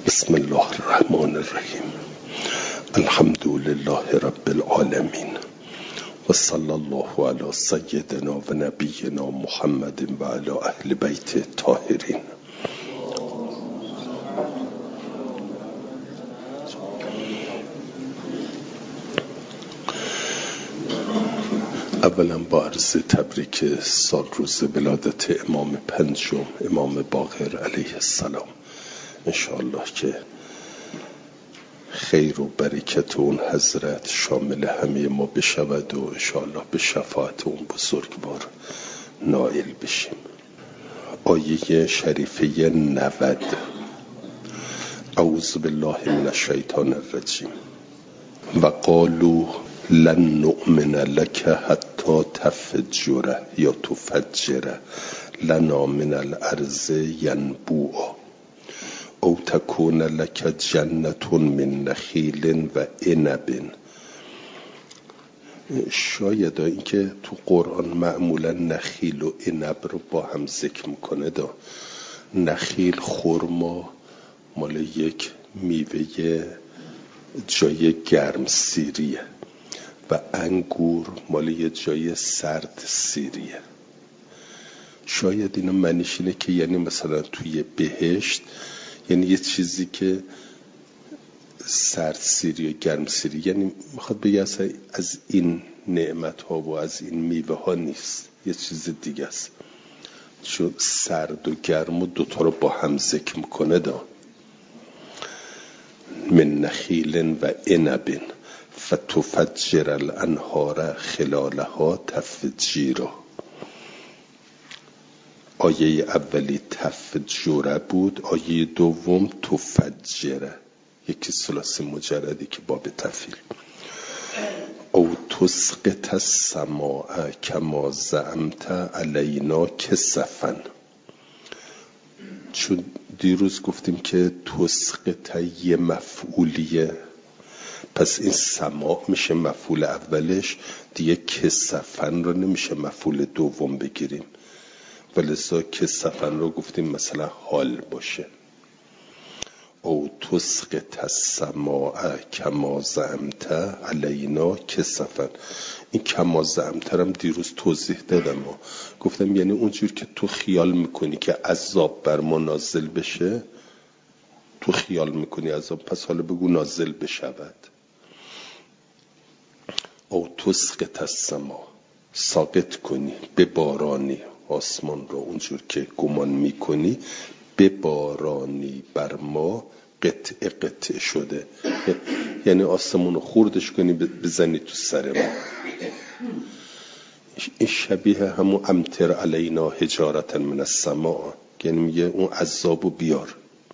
بسم الله الرحمن الرحیم. الحمد لله رب العالمین و صلی الله علی سیدنا و نبینا محمد و علی اهل بیت الطاهرین. اولا با عرض تبریک سال روز ولادت امام پنجم، امام باقر علیه السلام، انشاءالله که خیر و برکت اون حضرت شامل همه ما بشود و انشاءالله به شفاعت اون بزرگوار نائل بشیم. آیه شریفه 90: اعوذ بالله من الشیطان الرجیم و قالوا لن نؤمن لك حتی تفجر یا تفجر لنا من الارض ینبوعا او تکون لك جنة من نخیل و عنب. شاید این که تو قرآن معمولا نخیل و عنب رو با هم ذکر میکنه. نخیل خرما مال یک میوه جای گرم سیریه و انگور مال یه جای سرد سیریه. شاید اینا معنیش اینه که یعنی مثلا توی بهشت یعنی یه چیزی که سرد سیری و گرم سیری، یعنی میخواد بگه اصلا از این نعمت ها و از این میوه ها نیست، یه چیز دیگه است. چون سرد و گرم و دوتا رو با هم ذکر میکنه. من نخیل و عنب فتفجر الانهار خلالها تفجیرا. آیه اولی تفجره بود، آیه دوم تفجره، یکی ثلاثی مجردی که باب تفعیل. او تسقط السماء کما زعمت علینا کسفا. چون دیروز گفتیم که تسقط یه مفعولیه، پس این سماع میشه مفعول اولش، دیگه کسفن رو نمیشه مفعول دوم بگیریم، ولذا کسفن رو گفتیم مثلا حال باشه. او تسقط السماء کما زعمت علینا کسفن. این کما زعمت هم دیروز توضیح دادم و گفتم یعنی اونجور که تو خیال میکنی که عذاب بر ما نازل بشه، تو خیال میکنی عذاب، پس حالا بگو نازل بشود. او تسقط السماء، ساقط کنی، ببارانی آسمان رو اونجور که گمان میکنی، ببارانی بر ما قطع قطع شده، یعنی آسمون رو خوردش کنی بزنی تو سر ما. این شبیه همون امطر علینا حجارة من السماء، یعنی میگه اون عذابو بیار.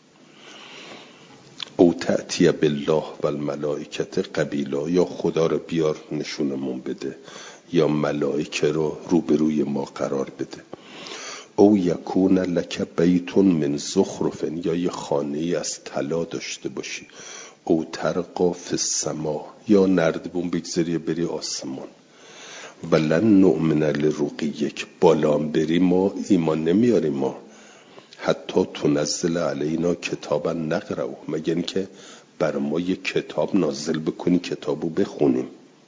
او تأتی بالله و الملائکت قبیلا، یا خدا رو بیار نشونمون بده، یا ملائکه رو روبروی ما قرار بده. او یکون لک بیت من زخرف، یا یه خانه‌ای از طلا داشته باشی. او ترقا فی السما، یا نردبون بگذاری بری آسمان. ولن نؤمن لرقیک، بالام بری ما ایمان نمیاریم ما. حتی تنزل علینا کتابا نقرأه، مگر اینکه بر ما یک کتاب نازل بکنی کتابو بخونیم.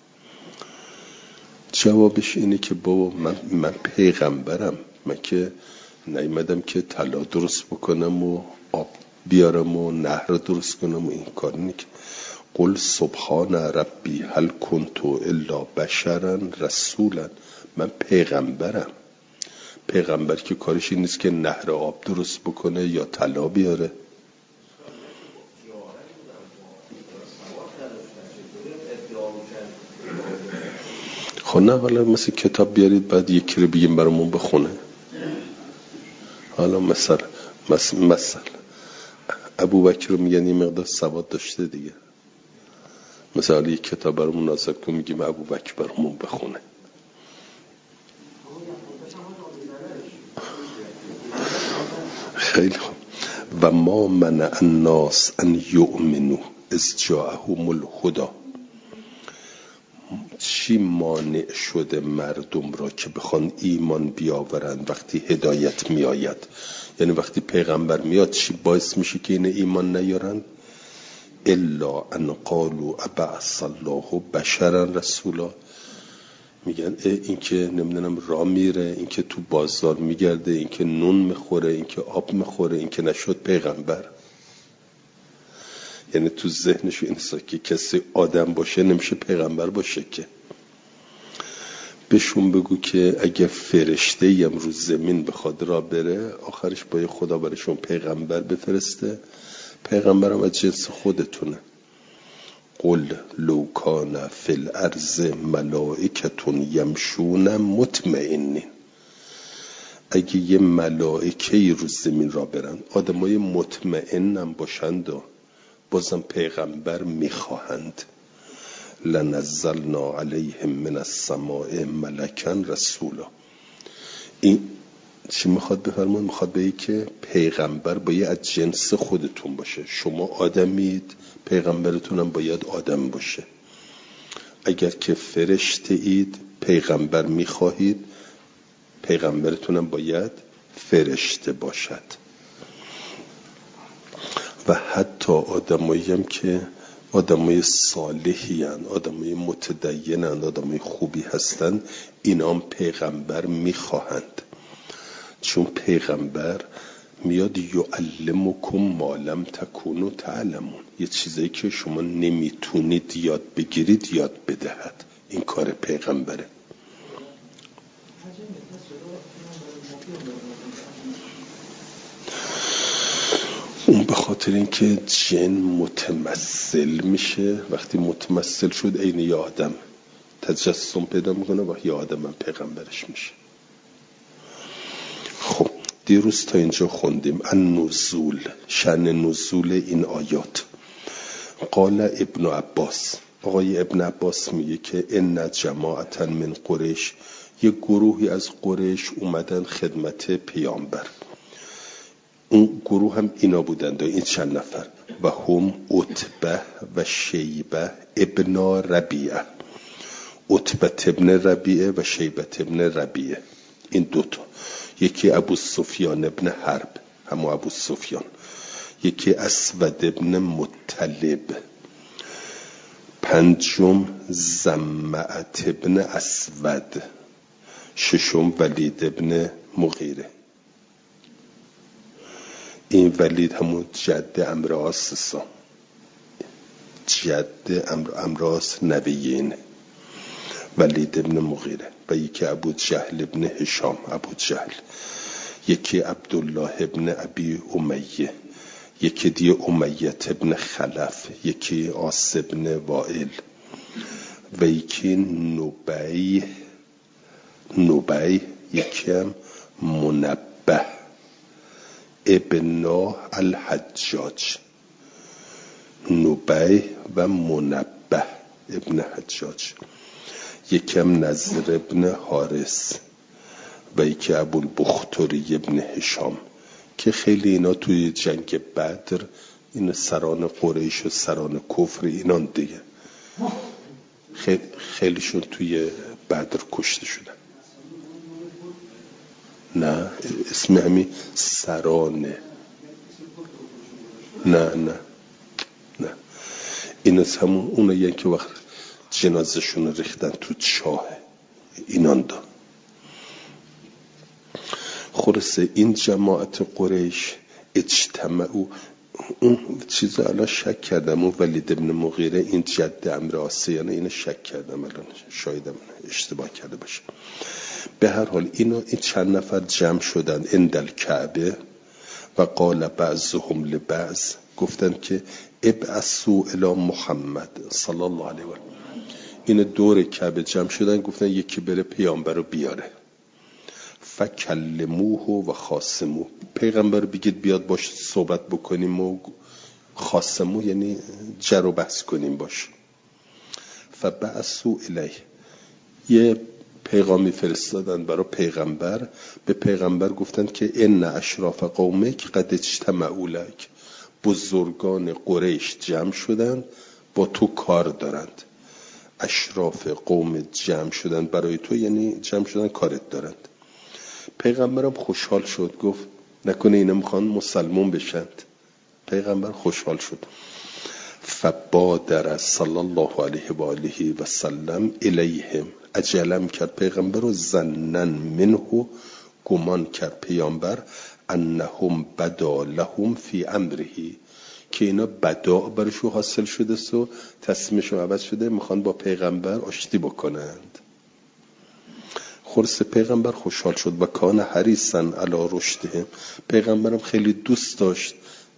جوابش اینه که بابا من پیغمبرم، من که نیومدم که طلا درست بکنم و آب بیارم و نهر درست کنم و این کار نیست. قل سبحان ربی هل کنت الا بشرا رسولا. من پیغمبرم. پیغمبر که کارش این نیست که نهر آب درست بکنه یا طلا بیاره. خب نه، حالا مثل کتاب بیارید بعد یکی رو بگیم برامون بخونه. حالا مثلا ابوبکر رو میگن این مقدار سواد داشته دیگه، مثلا یک کتاب برامون نازل کن میگیم ابوبکر برامون بخونه. خیلی خوب. و ما منع الناس ان یؤمنوا اذ جاءهم الهدی. چی مانع شده مردم را که بخوان ایمان بیاورند وقتی هدایت می آید؟ یعنی وقتی پیغمبر میاد چی باعث میشه که این ایمان نیارن؟ الا ان قالوا ابعث الله بشرا رسولا. میگن این که نمیدونم راه میره، این که تو بازار میگرده، این که نون میخوره، این که آب میخوره، این که نشد پیغمبر. یعنی تو ذهنش اینسا که کسی آدم باشه نمیشه پیغمبر باشه. که بهشون بگو که اگه فرشته یم رو زمین بخواد را بره، آخرش باید خدا برشون پیغمبر بفرسته. پیغمبرم از جنس خودتونه. قل لو کان فی الارض ملائکة یمشون مطمئنین. اگه یه ملائکه‌ای رو زمین را برن، آدمای مطمئنم باشند و بازم پیغمبر میخواهند، لنزلنا علیهم من السماء ملکا رسولا. این چی میخواد بفرمون؟ میخواد بگه که پیغمبر باید از جنس خودتون باشه. شما آدمید، پیغمبرتونم باید آدم باشه. اگر که فرشته اید، پیغمبر میخواهید، پیغمبرتونم باید فرشته باشد. و حتی آدمایی هم که آدمای صالحی هستند، آدمای متدینند، آدمای خوبی هستند، اینا هم پیغمبر میخواهند. چون پیغمبر میاد یعلمکم ما لم تکونوا تعلمون، یه چیزایی که شما نمیتونید یاد بگیرید یاد بدهد. این کار پیغمبره. اون به خاطر اینکه جن متمثل میشه، وقتی متمثل شد عین یه آدم تجسم پیدا میکنه و یه آدم هم پیغمبرش میشه. خب دیروز تا اینجا خوندیم النزول، شأن نزول این آیات. قال ابن عباس، آقای ابن عباس میگه که ان جماعتا من قریش، یه گروهی از قریش اومدن خدمت پیامبر. اون گروه هم اینا بودند، این چند نفر، و هم عتبه و شیبه ابن ربیعه. عتبه ابن ربیعه و شیبه ابن ربیعه، این دوتا. یکی ابو سفیان ابن حرب، همون ابو سفیان. یکی اسود ابن مطلب. پنجم زمعت ابن اسود. ششم ولید ابن مغیره. این ولید همون جد امراس، جد امراس نبیینه، ولید ابن مغیره. و یکی ابو جهل ابن هشام، ابو جهل. یکی عبدالله ابن ابی امیه. یکی دیگه امیت ابن خلف. یکی عاص ابن وائل. و یکی نبی. یکی هم منبه ابن الحجاج. نبی و منبه ابن حجاج. یکی هم نضر ابن حارس. و یکی ابوالبختری ابن هشام، که خیلی اینا توی جنگ بدر این سران قریش و سران کفر اینان دیگه، خیلیشون توی بدر کشته شدن. نه اسم همین سرانه. نه این از همون اونه یعنی که وقت جنازشون ریختن تو چاه اینان دا. خلاصه این جماعت قریش اجتمعوا. اون چیز الان شک کردم، اون ولید ابن مغیره این جد امر آسیانه، اینو شک کردم الان، شایدم اشتباه کرده باشه. به هر حال این چند نفر جمع شدن اندل کعبه و قال بعضهم لبعض، گفتن که ابعثوا الی محمد صلی الله علیه و آله. این دور کعبه جمع شدن، گفتن یکی بره پیامبر رو بیاره. فکلموه و خاصموه، پیغمبر بگید بیاد باش صحبت بکنیم، و خاصموه یعنی جر و بحث کنیم باش. فبعثوا الیه، یه پیغامی فرستادن برای پیغمبر. به پیغمبر گفتند که ان اشراف قومک قد اجتمعوا لک، بزرگان قریش جمع شدن با تو کار دارند. اشراف قوم جمع شدن برای تو، یعنی جمع شدن کارت دارند. پیغمبرم خوشحال شد، گفت نکنه اینا میخوان مسلمون بشند. پیغمبر خوشحال شد. فبادر صلی الله علیه و آله و سلم الیهم، عجلم کرد پیغمبر رو، ظنن منه، گمان کرد پیامبر، انهم بدا لهم فی امره، که اینا بدا برشو حاصل شده و تصمیمشون عوض شده، میخوان با پیغمبر آشتی بکنند. خلاص پیغمبر خوشحال شد و کان حریصا علی رشدهم، پیغمبرم خیلی دوست داشت،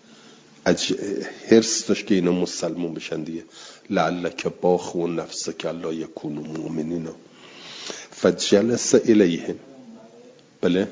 حرص داشت که اینا مسلمون بشن دیگه. لعلک باخو نفسک الا یکونوا مؤمنین. فجلس الیهم، بله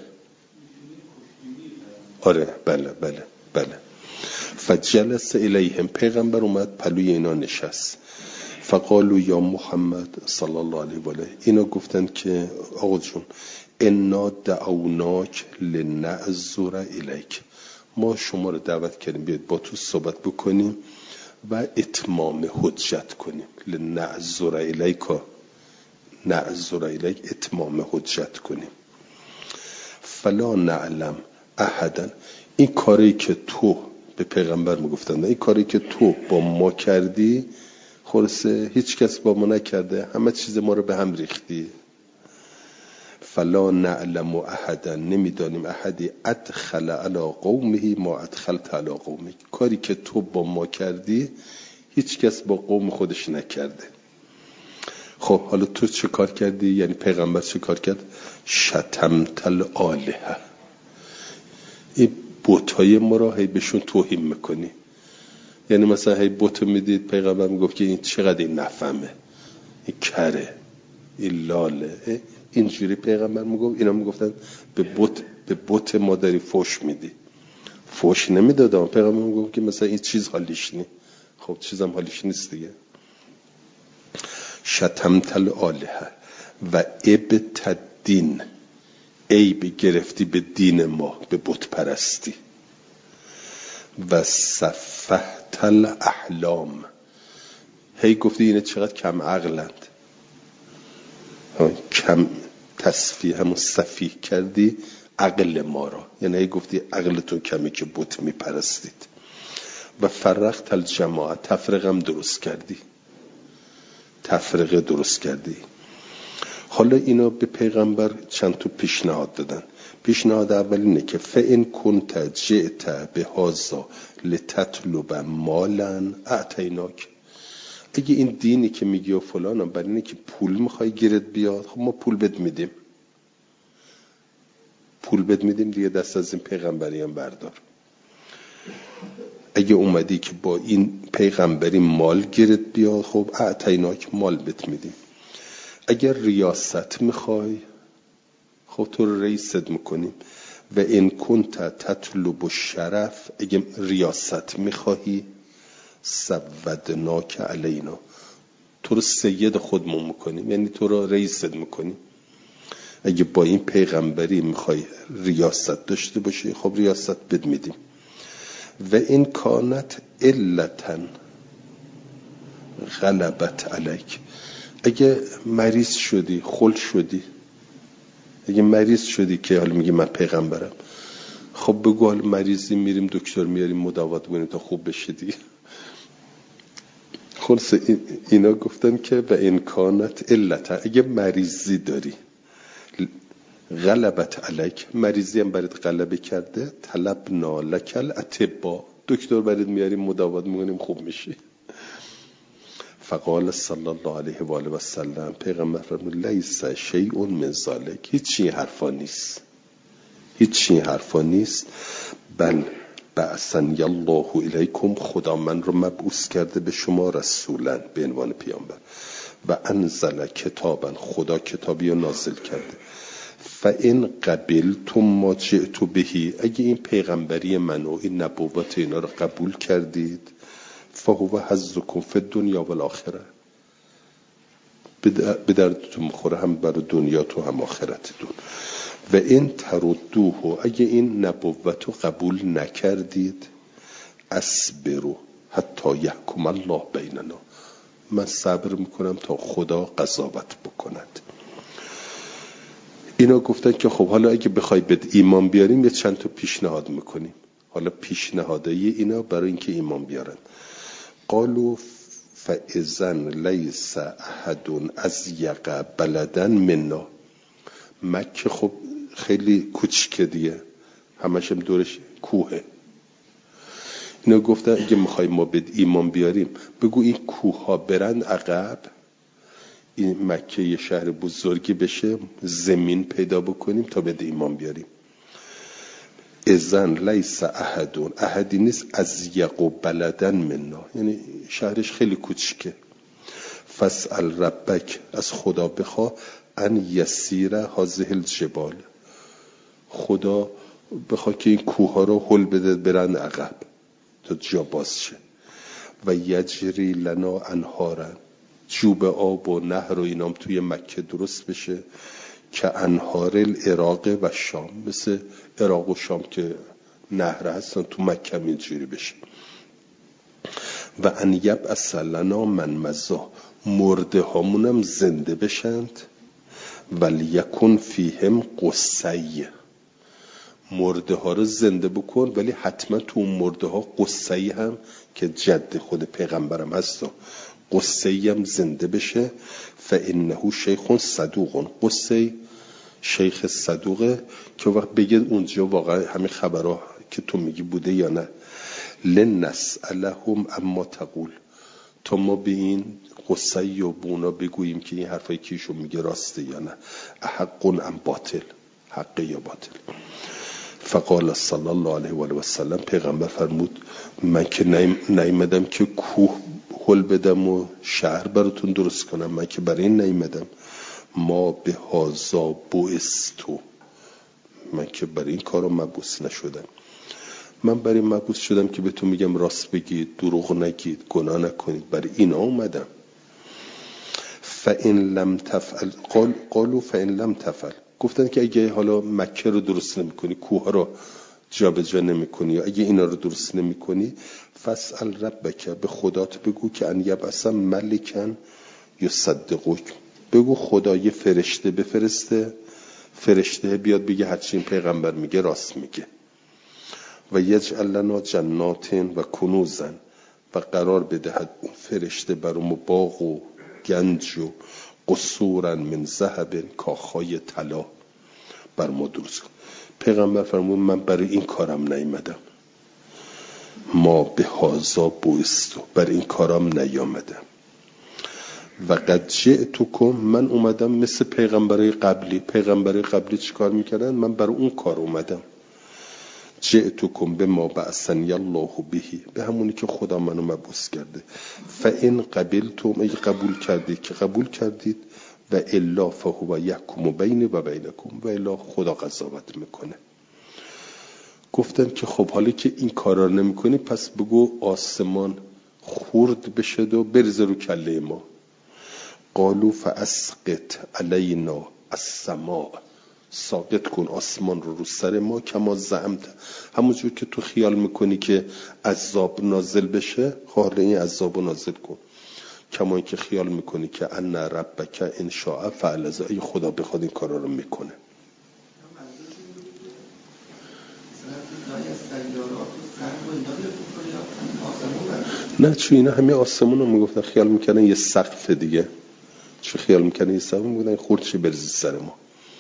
آره بله. فجلس الیهم، پیغمبر اومد پلوی اینا نشست. فقالوا یا محمد صلی الله علیه و آله، اینا گفتن که آقا جون انا دعوناک لنعذر الیک، ما شما رو دعوت کردیم بیاد با تو صحبت بکنیم و اتمام حجت کنیم. لنعذر الیک، نعذر الیک اتمام حجت کنیم. فلا نعلم احدا، این کاری که تو به پیغمبر میگفتن، این کاری که تو با ما کردی خلاصه هیچ کس با ما نکرده، همه چیز ما رو به هم ریختی. فلا نعلم احدا، نمیدانیم احدی ادخل علی قومه ما ادخلت علی قومک، کاری که تو با ما کردی هیچ کس با قوم خودش نکرده. خب حالا تو چه کار کردی؟ یعنی پیغمبر چه کار کرد؟ شتمت الالهه، این بت‌های ما را هی بهشون توهین میکنی. یعنی مثلا هی بت میدید، پیغمبر میگفت که این چقدر این نفهمه، این کره، این لاله، اینجوری پیغمبر میگفت. اینا میگفتن به بت ما داری فوش میدی. فوش نمیدادم، پیغمبر میگفت که مثلا این چیز حالیش نی. خب چیزم حالیش نیست دیگه. شتمت الالهه و ابتدین، عیب گرفتی به دین ما، به بت پرستی. و سفهت الاحلام، هی گفتی اینه چقدر کم عقلند، کم تصفیه، همون سفیه کردی عقل ما را، یعنی هی گفتی عقلتون کمی که بت میپرستید. و فرقت الجماعه، تفرقم درست کردی، تفرقه درست کردی. حالا اینا به پیغمبر چند تا پیشنهاد دادن. پیشنهاد اول اینه که فئن کنت جئت بهذا لتطلب مالا اعطیناک، اگه این دینی که میگی و فلانم برای اینه که پول میخوای گیرت بیاد، خب ما پول بد میدیم، پول بد میدیم دیگه، دست از این پیغمبری هم بردار. اگه اومدی که با این پیغمبری مال گیرت بیاد، خب اعطیناک، مال بد میدیم. اگر ریاست میخوای، خب تو رو رئیست میکنیم. و ان کنت تطلب الشرف، اگه ریاست میخواهی، سودناک علینا، تو رو سید خودمون میکنیم، یعنی تو رو رئیست میکنیم. اگه با این پیغمبری میخوای ریاست داشته باشی، خب ریاست بد میدیم. و این کانت علتا غلبت علیک، اگه مریض شدی، خل شدی، اگه مریض شدی که حالا میگی من پیغمبرم، خب بگو حالا مریضی، میریم دکتر میاریم مداوات کنیم تا خوب بشی دیگه. خلاص اینا گفتن که به امکانات علتا، اگه مریضی داری، غلبت علیک، مریضی هم برات غلبه کرده، طلب نالکل اطبا، دکتر برات میاریم مداوات میکنیم خوب میشی. فقال صلی الله علیه و آله و سلم، پیغمبر فرمود لیس شیء من ذلک، هیچی حرفا نیست، هیچی حرفا نیست. بل بعثنی الله الیکم، خدا من رو مبعوث کرده به شما رسولا، به عنوان پیامبر. و انزل کتابا، خدا کتابی رو نازل کرده. فان قبلتم ما جئت بهی، اگه این پیغمبری من و این نبوت اینا رو قبول کردید، فهو حظکم فی الدنیا و الاخره، به دردتون میخوره، هم برای دنیا تو هم آخرتتون. و این تردوه، اگه این نبوت رو قبول نکردید، اصبروا حتی یحکم الله بیننا، من صبر میکنم تا خدا قضاوت بکند. اینا گفتن که خب حالا اگه بخوای بهت ایمان بیاریم یه چند تا پیشنهاد میکنیم. حالا پیشنهادای اینا برای اینکه ایمان بیارن. قالوا فاذن لیس احد اضیق بلدا منا. مکه خب خیلی کوچیکه دیگه، همش هم دورش کوهه. اینا گفتن اگه میخوای ما بهت ایمان بیاریم بگو این کوه ها برند عقب، این مکه یه شهر بزرگی بشه، زمین پیدا بکنیم تا بهت ایمان بیاریم. اذن لیس احدی نیست اضیق بلدا منا، یعنی شهرش خیلی کوچیکه. فاسأل ربک، از خدا بخوا، ان یسیر هذه الجبال، خدا بخوا که این کوه ها رو هل بده برن عقب تا جا باز شه. و یجری لنا انهارا، جوب آب و نهر و اینام توی مکه درست بشه که انهار العراق و شام، مثل عراق و شام که نهر هستن تو مکه اینجوری بشه. و ان یبعث لنا من مضا، مرده هامونم زنده بشند. ولیکن فیهم قصی، مرده ها رو زنده بکن ولی حتما تو اون مرده ها قصی هم که جد خود پیغمبرم هست قصی هم زنده بشه. فانه شیخ صدوق، قصی شیخ صدوقه که وقت بگه اونجا واقعا همین خبرها که تو میگی بوده یا نه. لنسألهم اما تقول، تا ما به این قصی و بونا بگوییم که این حرفایی که ایشون میگه راسته یا نه. احق ام باطل، حق یا باطل. فقال صلی الله علیه و آله و سلم، پیغمبر فرمود من که نیامدم که کوه هل بدم و شهر براتون درست کنم، من که برای این نیامدم. ما به هازا بعثتو، من که برای این کارو مبعوث نشدم. من برای مبعوث شدم که بهتون میگم راست بگید، دروغ نگید، گناه نکنید، برای اینا اومدم. فإن لم تفعل، قالوا فإن لم تفعل، گفتن که اگه حالا مکه رو درست نمی‌کنی، کوه رو جابجا نمی‌کنی، یا اگه اینا رو درست نمی‌کنی، فاسأل ربک، به خدات بگو که ان یبعث ملکا یصدقک، بگو خدا یه فرشته بفرسته، فرشته بیاد بگه هرچی این پیغمبر میگه راست میگه. و یجعل لنا جنات و کنوزا، و قرار بدهد اون فرشته برامو باغ و گنج و قصورا من ذهب، کاخهای طلا بر ما درست کن. پیغمبر فرمود من برای این کارم نیامدم، ما به هازا بعثتو، برای این کارم نیامدم. و قد جئتکم، من اومدم مثل پیغمبرای قبلی چیکار میکردن؟ من برای اون کار اومدم. جئتکم به ما بعثنی الله بهی، به همونی که خدا منو مبعوث کرده. فإن قبلتم، اگه قبول کردید که قبول کردید، و الا فهو یحکم بینی و بینکم، و الا خدا قضاوت میکنه. گفتن که خب حالا که این کارا نمیکنی پس بگو آسمان خورد بشه و بریزه رو کله ما. قالوا فاسقط علینا السماء، ساقط کن آسمان رو سر ما، کما زعمت، همونجور که تو خیال میکنی که عذاب نازل بشه، حالا این عذاب نازل کن. کما اینکه خیال میکنی که ان ربک ان شاء فعل، ای خدا بخواد این کارا رو میکنه. نه چون اینا همه آسمون رو میگفتن، خیال میکنن یه سقف دیگه، چون خیال میکنن یه سقف، میگفتن خورد برزی سر ما.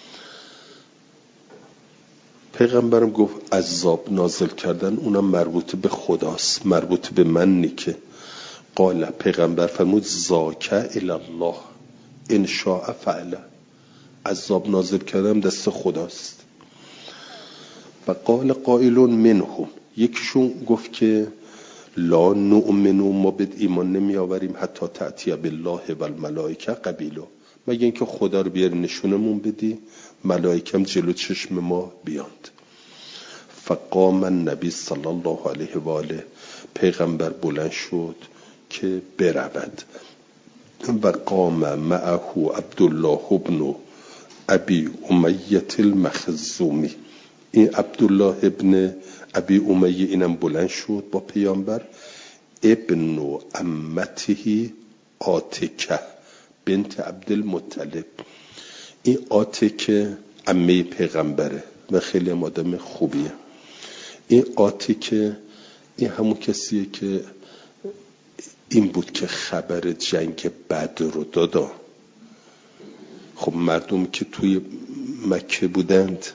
پیغمبرم گفت عذاب نازل کردن اونم مربوط به خداست، مربوط به من نیکه. قال، پیغمبر فرمود ذاک الی الله ان شاء فعل، عذاب نازل کردن دست خداست. و قال قائل منهم، یکیشون گفت که لا نؤمنو، ما به ایمان نمی آوریم حتی تأتی بالله و الملائکه قبیلا، مگه اینکه خدا رو بیاری نشونمون بدی، ملائکه هم جلو چشم ما بیاند. فقام النبی صلی الله علیه و آله، پیغمبر بلند شد که برود. و قام معه عبدالله ابن ابی امیه المخزومی، این عبدالله ابن ابی امیه اینم بلند شد با پیامبر. ابن عمته عاتکه بنت عبدالمطلب. این عاتکه عمه پیغمبره و خیلی هم آدم خوبیه. این عاتکه این همون کسیه که این بود که خبر جنگ بدر رو دادا. خب مردم که توی مکه بودند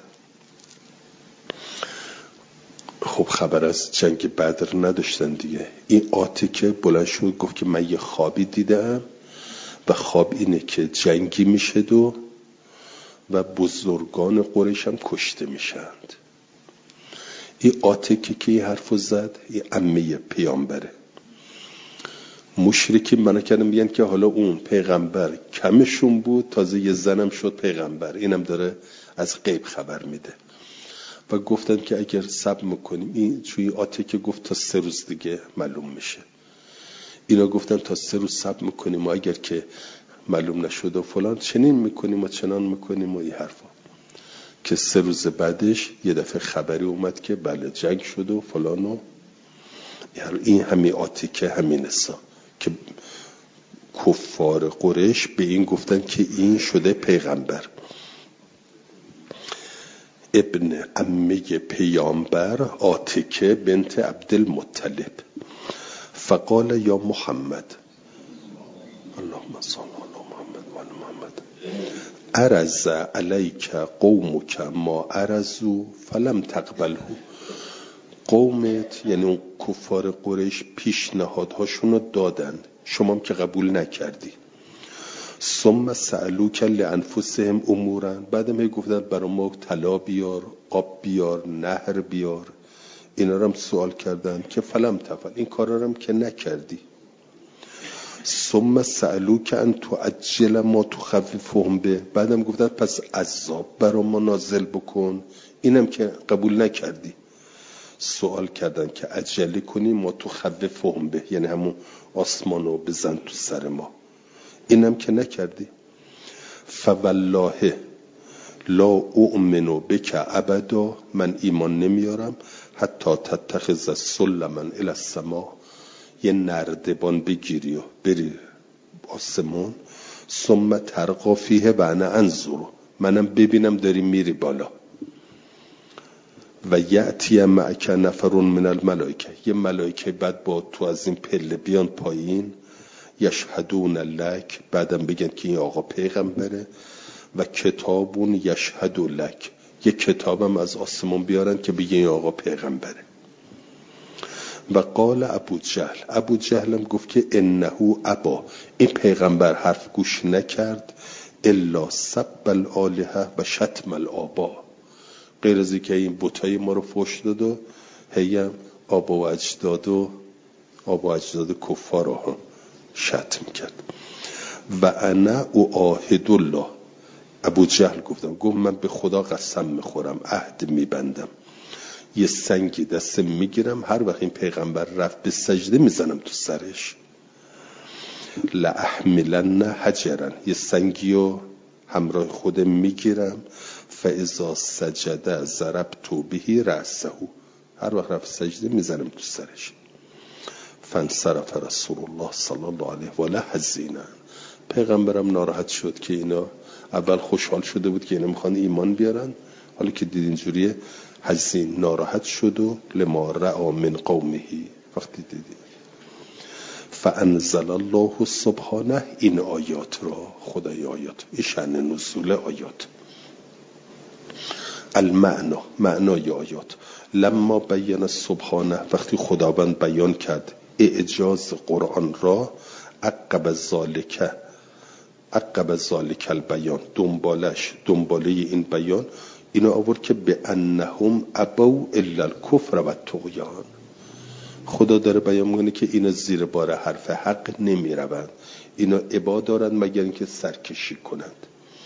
خب خبر از جنگ بدر نداشتن دیگه. این عاتکه بلند شد گفت که من یه خوابی دیدم و خواب اینه که جنگی میشه و بزرگان قریش هم کشته میشند. این عاتکه که این حرفو زد این عمه پیامبره. مشرکین منو کردن میگن که حالا اون پیغمبر کمشون بود، تازه یه زنم شد پیغمبر، اینم داره از غیب خبر میده. و گفتن که اگر صبر میکنیم، این چوی عاتکه گفت تا 3 روز دیگه معلوم میشه. اینا گفتن تا 3 روز صبر میکنیم و اگر که معلوم نشد و فلان چنین میکنیم و چنان میکنیم و این حرفا. که 3 روز بعدش یه دفعه خبری اومد که بله جنگ شد و فلان و این همین عاتکه همین نسا که کفار قریش به این گفتن که این شده پیغمبر. ابن عمه پیامبر عاتکه بنت عبدالمطلب. فقال یا محمد اللهم صل علی محمد و علی محمد عرض علیک قومک ما عرضوا فلم تقبله. قومت یعنی اون کفار قریش پیشنهادهاشونو دادن، شما هم که قبول نکردی. ثم سألوک لانفسهم امورا، بعدم گفتن برای ما طلا بیار، آب بیار، نهر بیار. اینا رو هم سوال کردن که فلم تفعل، این کارا رو هم که نکردی. ثم سألوک ان تعجل ما تخففهم به، بعدم گفتن پس عذاب برای ما نازل بکن، اینم که قبول نکردی. سوال کردن که عجله کنی ما تخففهم به، یعنی همون آسمانو بزن تو سر ما، اینم که نکردی. فوالله لا اؤمن بک ابدا، من ایمان نمیارم حتی تتخذ سلما الی السما، یه نردبان بگیری و بری آسمون. ثم ترقا فیه و انا انظر، منم ببینم داری میری بالا. و یأتی معک نفر من الملائکه، یه ملائکه بعد با تو از این پله بیان پایین. یشهدون لک، بعدم بگن که این آقا پیغمبره. و کتابون یشهد لک، یه کتابم از آسمان بیارن که بگه این آقا پیغمبره. و قال ابو جهل هم گفت که انه ابا، این پیغمبر حرف گوش نکرد الا سب الالهه و شتم الآبا، غیر از اینکه این بتای ما رو فحش داد و هیم آبا و اجداد کفار رو شتم کرد. و انا اعاهد الله، ابو جهل گفت من به خدا قسم میخورم، عهد میبندم، یه سنگی دستم میگیرم، هر وقت این پیغمبر رفت به سجده میزنم تو سرش. لأحملن حجرا، یه سنگی رو همراه خودم میگیرم. فاذا سجده ضربت به رأسه، هر وقت رفت سجده میزنم تو سرش. فانصرف رسول الله صلی الله علیه و آله حزینا، پیغمبرم ناراحت شد که اینا اول خوشحال شده بود که اینا میخوان ایمان بیارن، حالا که دید اینجوریه حزین ناراحت شد و لما رأى من قومه، وقتی دیدی. فانزل الله سبحانه، این آیات را خدای آیات، این شأن نزول آیات. المعنا، معنای آیات. لما بین سبحانه، وقتی خداوند بیان کرد اعجاز قرآن را، عقب ذالک البیان، دنباله این بیان اینو آورد که به انهم ابوا الا الکفر و الطغیان. خدا داره بیان میکنه که اینا زیر بار حرف حق نمی روند، اینا ابا دارن مگر اینکه سرکشی کنند.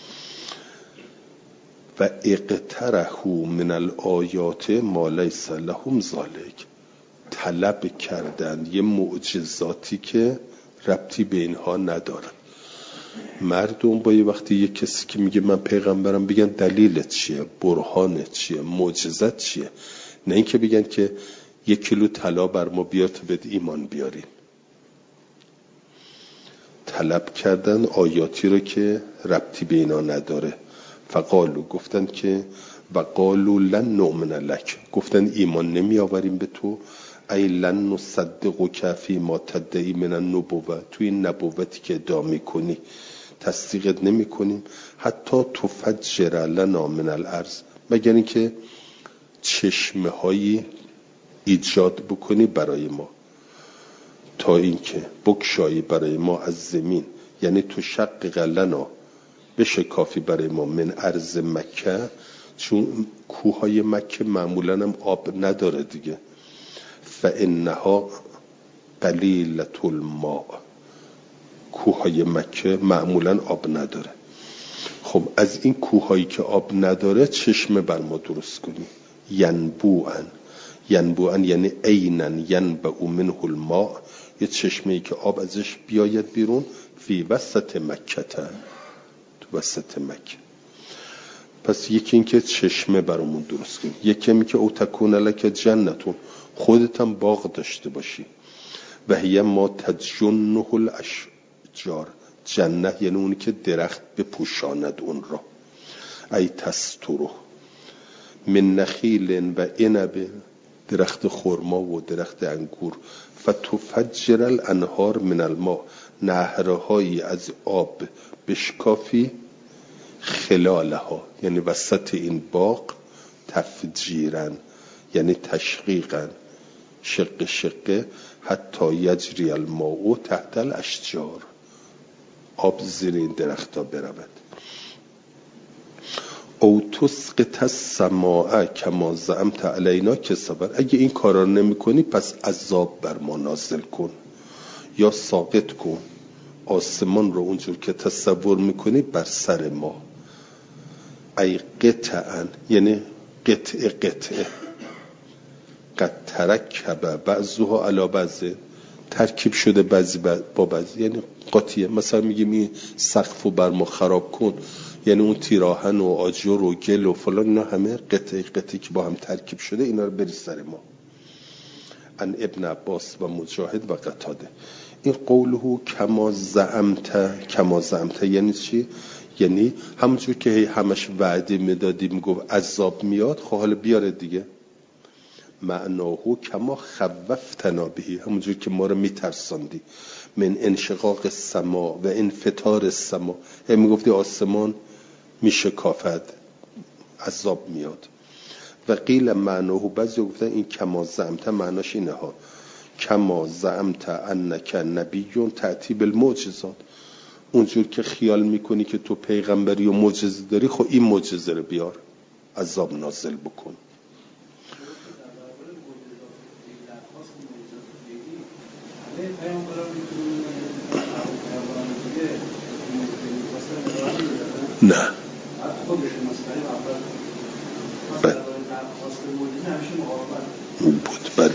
و اقترحوا من الآیات ما لیس لهم ذلک، طلب کردن یه معجزاتی که ربطی به اینها ندارن. مردم با یه وقتی یه کسی که میگه من پیغمبرم بگن دلیلت چیه، برهانت چیه، معجزت چیه، نه اینکه بگن که 1 کیلو طلا بر ما بیار تا بهت ایمان بیاریم. طلب کردن آیاتی رو که ربطی به اینا نداره. فقالو گفتن که و قالو لن نؤمن لک، گفتن ایمان نمی آوریم به تو، ای لن نصدقک فی ما تدعی من النبوة، تو این نبوتی که ادعا میکنی تصدیقت نمی کنیم، حتی تفجر لنا من الارض، مگر اینکه چشمه هایی ایجاد بکنی برای ما، تا اینکه بکشایی برای ما از زمین، یعنی تو شقق لنا بشه کافی برای ما من ارض مکه، چون کوههای مکه معمولا هم آب نداره دیگه، فانها قلیلة الماء، کوههای مکه معمولا آب نداره. خب از این کوههایی که آب نداره چشمه بر ما درست کنی. ینبوعن یعنی عینن ینبع منه الماء، یه چشمه‌ای که آب ازش بیاید بیرون، فی وسط مکه، تو وسط مکه. پس یکی این که چشمه برامون درست کنی، یکی این که او تکون لک جنتون، خودت هم باغ داشته باشی، و هی ما تجنه الاشجار، جنت یعنی اونی که درخت بپوشاند اون را، ای تسترو من نخیل و عنب، درخت خرما و درخت انگور، فتفجر الانهار من الماء، نهرهایی از آب بشکافی، خلالها یعنی وسط این باغ، تفجیرن یعنی تشقیقن، شقه، حتی یجری الماء تحت الاشجار، آب زیر این درخت ها برود. او تسقط السماء کما زعمت علینا کسبا، اگه این کارا نمی کنی پس عذاب بر ما نازل کن، یا ساقط کن آسمان رو اونجور که تصور میکنی بر سر ما. ای قطعا یعنی قطعه قد ترکب بعضها علی بعض، ترکیب شده بعضی با بعضی، یعنی قاطیه. مثلا میگیم این سقفو بر ما خراب کن، یعنی اون تیراهن و آجر و گل و فلان، اینا همه قطعه که با هم ترکیب شده، اینا رو بری سر ما. ان ابن عباس و مجاهد و قتاده. این قوله کما زعمت یعنی چی؟ یعنی همونجور که همش وعده میدادیم گفت عذاب میاد، خب حالا بیاره دیگه. معناه کما خوفتنا بهی، همونجور که ما رو میترساندی، من انشقاق السما و انفطار السما، یعنی میگفتی آسمان میشکافد عذاب میاد. و قیل معناه، بعضی گفتن این کما زعمت معناش اینه ها، کما زعمت انک نبیون تأتی بالمعجزات، اونجور که خیال میکنی که تو پیغمبری و معجزه داری، خب این معجزه رو بیار عذاب نازل بکن. نه بود بله.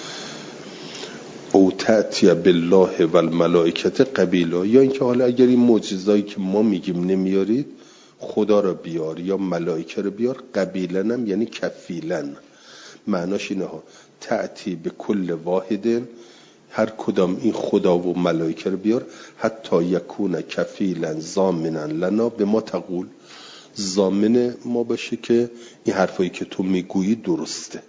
او تأتی بالله و الملائکت قبیلا، یا اینکه حالا اگر این معجزه‌ای که ما میگیم نمیارید، خدا رو بیار یا ملائکه رو بیار، قبیلا هم یعنی کفیلا، معناش اینه ها، تأتی به کل واحد، هر کدام این خدا و ملائکه رو بیار، حتی یکون کفیلا ضامنا لنا به ما تقول، ضامن ما باشه که این حرفایی که تو میگویی درسته.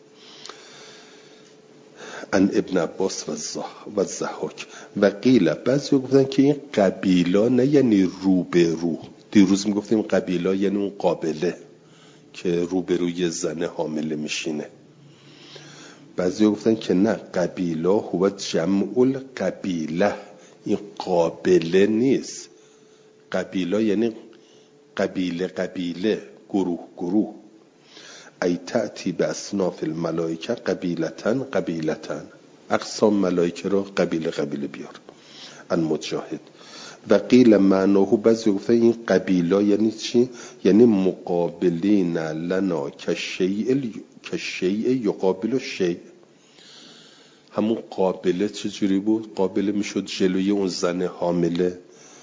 ان ابن عباس و ضحاک. و قیل، بعضی گفتن که این قبیلا نه یعنی رو به رو، دیروز میگفتیم قبیلا یعنی اون قابله که رو به روی زنه حامله میشینه. بعضی گفتن که نه، قبیلا هو جمع القبیله، این قابله نیست، قبیلا یعنی قبیله، گروه. ای تأتی به اصناف الملائکه قبیلتن، اقسام ملائکه رو قبیله بیار. ان مجاهد. و قیل معناه، بعضی گفتن این قبیلا یعنی چی؟ یعنی مقابلین لنا کشیء یقابل شیء. همون قابله چجوری بود؟ قابله میشد جلوی اون زن حامله،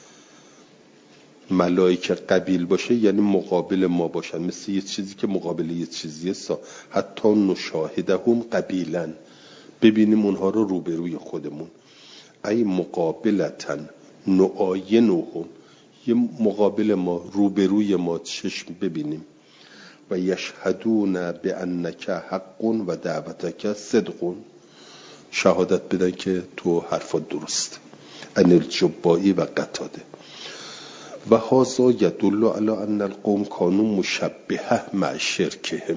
ملائکه قبیل باشه یعنی مقابل ما باشن، مثل یه چیزی که مقابل یه چیزیه، حتی نشاهدهم قبیلن، ببینیم اونها رو روبروی خودمون. ای مقابلتن نعاینهم، یه مقابل ما، روبروی ما چشم ببینیم. و یشهدون بانک حق و دعوتک صدق، شهادت بدن که تو حرفات درست. ان الجبائی و قتاده. و هذا یدل علی ان القوم کانوا مشبهه مع شرکهم.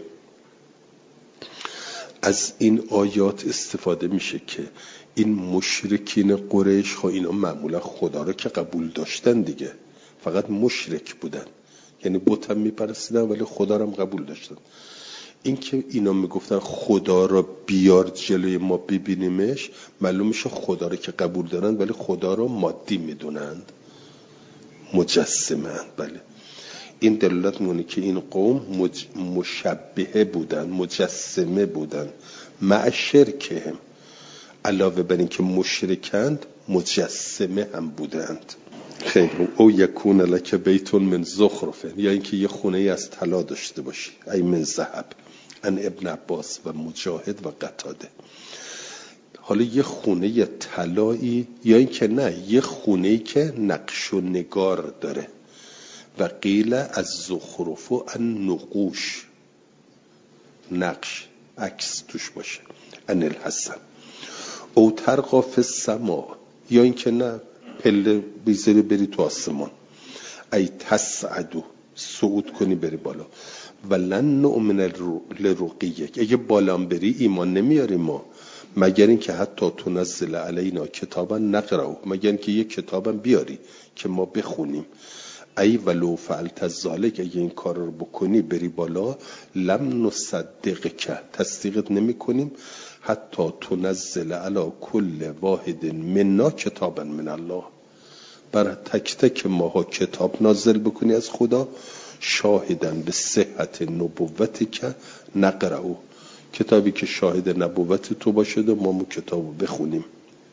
از این آیات استفاده میشه که این مشرکین قریش، خب اینا معمولا خدا رو که قبول داشتن دیگه، فقط مشرک بودن، یعنی بت هم میپرستیدن ولی خدا رو هم قبول داشتن. این که اینا میگفتن خدا رو بیار جلوی ما ببینیمش، معلوم میشه خدا رو که قبول دارن ولی خدا رو مادی میدونند، مجسمه. بله، این دلالت میکنه که این قوم مشبهه بودن، مجسمه بودن، مع شرکهم، علاوه بر این که مشرکند مجسمه هم بودند. خیلی او یکون لک بیت من زخرف، یا اینکه یه خونه از طلا داشته باشی، ای من ذهب. ان ابن عباس و مجاهد و قتاده. حالا یه خونه طلایی، یا اینکه نه، یه خونه‌ای که نقش و نگار داره. و قیل از زخرف و ان نقوش، نقش، عکس توش باشه. ان الحسن او ترقا فی السما، یا اینکه نه، پله بیزاری بری تو آسمان. ای تسعدو، صعود کنی بری بالا. ولن نؤمن لرقیک، اگه بالام بری ایمان نمیاریم ما، مگر اینکه حتی تنزل علینا کتابا نقرأه، مگر اینکه یه کتابم بیاری که ما بخونیم. ای ولو فعلت ذلک، اگه این کار رو بکنی بری بالا، لم نصدقک، تصدیقت نمی کنیم، حتی تنزل علی کل واحد منا کتابا من الله، بر تک تک ماها کتاب نازل بکنی از خدا، شاهدن به صحت نبوتی که نقرأه، کتابی که شاهد نبوت تو باشه و ما کتابو بخونیم.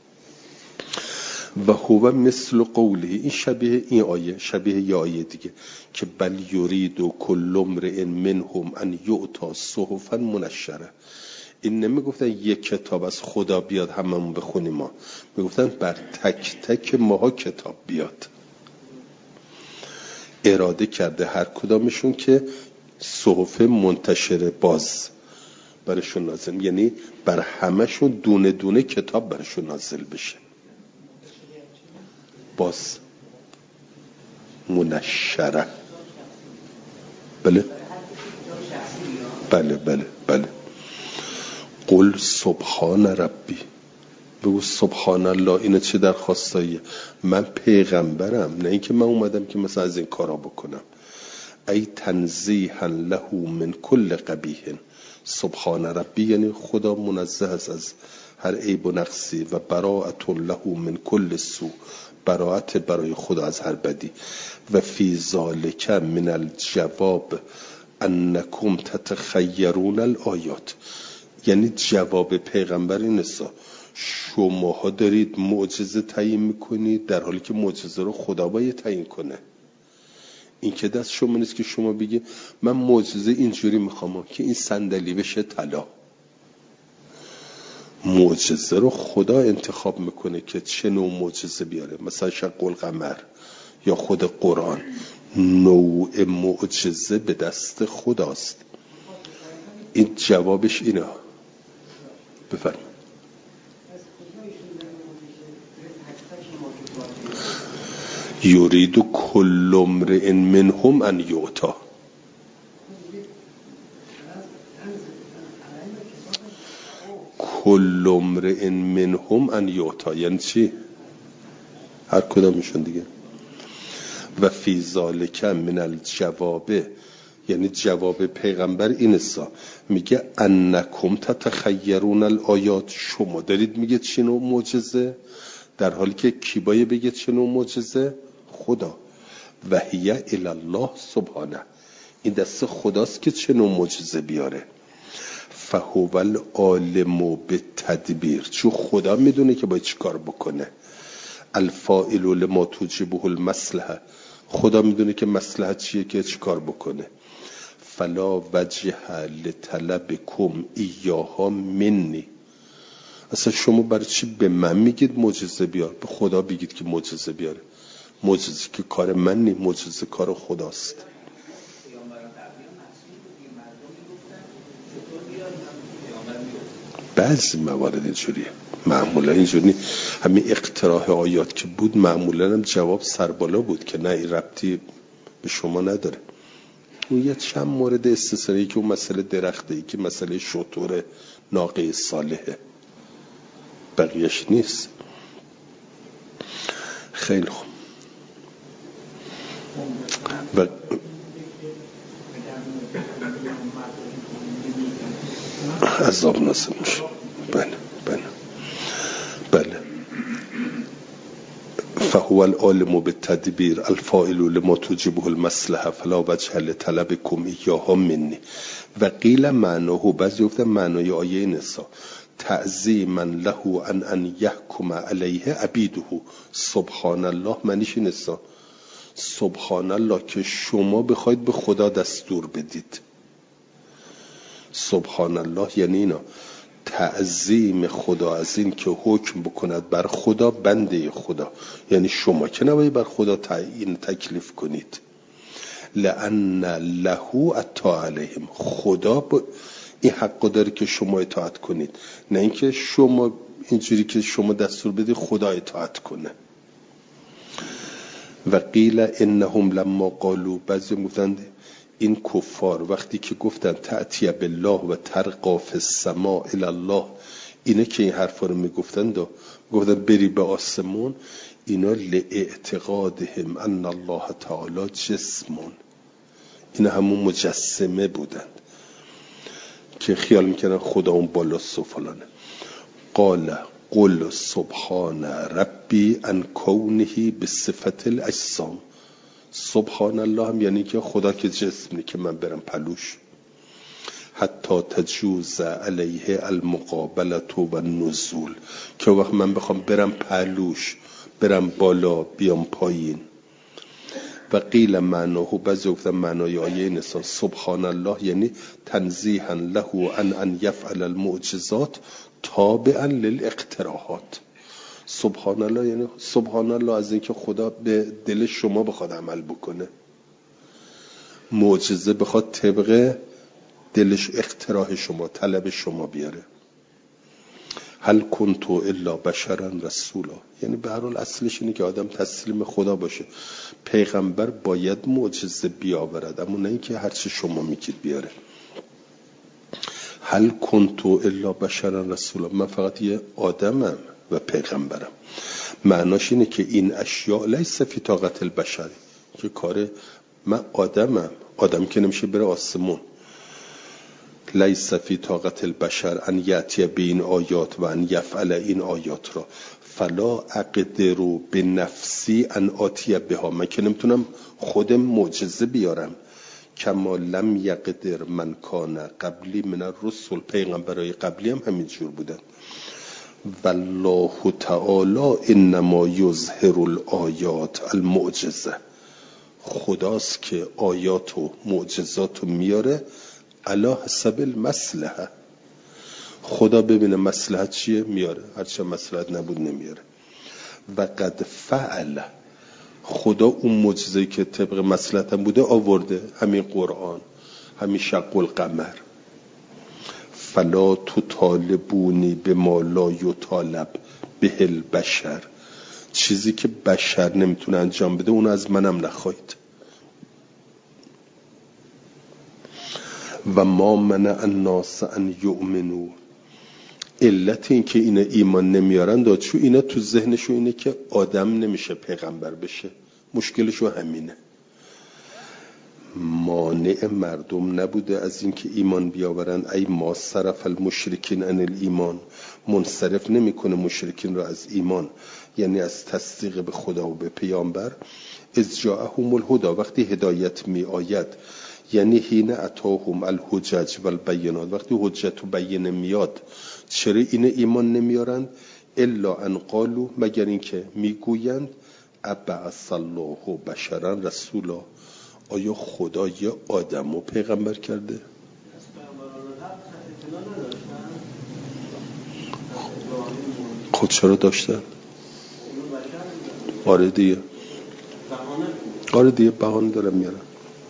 و هو مثل قوله، این شبیه این آیه، شبیه یه آیه دیگه که بل یرید کل امرئ منهم ان یؤتی صحفا منشره. این نمیگفتن یک کتاب از خدا بیاد هممون بخونیم، ما میگفتن بر تک تک ماها کتاب بیاد. اراده کرده هر کدامشون که صحف منتشره باز برشون نازل، یعنی بر همشون دونه دونه کتاب برشون نازل بشه. باز منشره. بله بله بله بله. قل سبحان ربی، بگو سبحان الله. اینه چه درخواستاییه؟ من پیغمبرم، نه اینکه من اومدم که مثلا از این کارا بکنم. ای تنزیها له من کل قبیح، سبحان ربی یعنی خدا منزه است از هر عیب و نقصی، و براءت له من کل سوء، براءت برای خدا از هر بدی. و فی ذالک من الجواب انکم تتخیرون الآیات، یعنی جواب پیغمبر این است شماها دارید معجزه تعیین میکنید در حالی که معجزه رو خدا باید تعیین کنه. این که دست شما نیست که شما بگی من معجزه اینجوری میخوام که این صندلی بشه طلا. معجزه رو خدا انتخاب میکنه که چه نوع معجزه بیاره، مثلا شق القمر یا خود قرآن، نوع معجزه به دست خداست. این جوابش اینه. بفرمایید. یرید کل امرئ منهم ان یؤتی، کل امرئ منهم ان یؤتی یعنی چی؟ هر کدامشون دیگه. و فی ذالک من الجواب، یعنی جواب پیغمبر این است، میگه انکم تتخیرون الآیات، شما دارید میگه چه نوع معجزه، در حالی که کی باید بگه چه نوع معجزه؟ خدا. و هی الی الله سبحانه، این دست خداست که چه نوع معجزه بیاره. فهو العالم بالتدبیر، چون خدا میدونه که باید چی کار بکنه. الفاعل لما توجبه المصلحه، خدا میدونه که مصلحت چیه که چی کار بکنه. فلا وجه لطلبکم ایاها منی، اصلا شما برای چی به من میگید معجزه بیار؟ به خدا بگید که معجزه بیاره. معجزه که کار من نیست، معجزه کار خداست. بعضی موارد اینجوریه، معمولا اینجوری. همین اقتراح آیات که بود معمولا هم جواب سربالا بود که نه این ربطی به شما نداره. اون یه چند مورد استثنایی که اون مسئله درخته، ای که مسئله شطور ناقه صالحه، بقیهش نیست. خیلی خوب. و عذاب نازل میشه. بله. فهو العالم بالتدبیر الفاعل لما توجبه المصلحه فلا وجه لطلبكم اياها مني. و قیل معناه، بعضی گفتن معنای آیه نساء تعظیما له ان يحكم عليه عبيده. سبحان الله معنیش نساء سبحان الله که شما بخواید به خدا دستور بدید. سبحان الله یعنی اینا تعظیم خدا از این که حکم بکند بر خدا بنده خدا، یعنی شما که نباید بر خدا تعیین تکلیف کنید. لأن له اطاع علیهم، خدا این حق داره که شما اطاعت کنید، نه اینکه شما اینجوری که شما دستور بدید خدا اطاعت کنه. و قیل انهم لما قالوا، بعضی گفتند این کفار وقتی که گفتن تأتی بالله و ترقا فی السماء الی الله، اینه که این حرفا رو میگفتن گفتن بری به آسمون، اینا لاعتقادهم ان الله تعالی جسمون، اینا همون مجسمه بودن که خیال میکنن خدا اون بالاست و فلانه. قال قل سبحان ربی ان کونه بصفت الاجسام. سبحان الله هم یعنی که خدا که جسمی که من برم پلوش. حتی تجوز علیه المقابلت و نزول، که وقت من بخوام برم پلوش، برم بالا بیام پایین. و قیل معناه، بعضی گفتن معنای آیه نساء سبحان الله یعنی تنزیها له ان یفعل المعجزات تابعا للاقتراحات. سبحان الله یعنی سبحان الله از اینکه خدا به دل شما بخواد عمل بکنه، معجزه بخواد طبق دلش اقتراح شما طلب شما بیاره. هل کنت الا بشرا رسولا، یعنی به هر حال اصلش اینه که آدم تسلیم خدا باشه. پیغمبر باید معجزه بیاورد، اما نه اینکه هر چه شما میگید بیاره. هل کنت الا بشرا رسولا، من فقط یه آدمم و پیغمبرم. معناش اینه که این اشیاء لیس فی طاقت البشر، که کار من آدمم، آدم که نمیشه بره آسمون. لیس فی طاقت البشر ان یأتی به این آیات و ان یفعل این آیات را فلا اقدر بنفسی ان آتی بها، من که نمیتونم خودم معجزه بیارم. کما لم یقدر من کان قبلی من الرسل، پیغمبرای قبلی هم همینجور بودن. والله تعالی انما یظهر الآیات المعجزه، خداست که آیات و معجزات رو میاره علی حسب المصلحه. خدا ببینه مصلحت چیه میاره، هرچه مصلحت نبود نمیاره. و قد فعل، خدا اون معجزه‌ای که طبق مصلحت هم بوده آورده، همین قرآن، همین شق القمر. فلا تطالبونی بما لا یطالب به البشر، چیزی که بشر نمیتونه انجام بده اون از منم نخواهید. و ما منع الناس ان یؤمنوا، علت این که اینا ایمان نمیارن چون اینا تو ذهنشون اینه که آدم نمیشه پیغمبر بشه، مشکلشو همینه. مانع مردم نبوده از این که ایمان بیاورن. ای ما صرف المشرکین عن الایمان، منصرف نمیکنه مشرکین را از ایمان، یعنی از تصدیق به خدا و به پیامبر. اذ جاءهم الهدى، وقتی هدایت می آید، یعنی حین اتاهم الحجج والبینات، وقتی حجت و بینه میاد. چرا این ایمان نمیارند؟ الا ان قالوا، مگر اینکه میگویند ابعث الله بشرا رسولا، آیا خدا یه آدمو پیغمبر کرده؟ خود چرا داشتن؟ آره دیگه بهانه دارم میارم.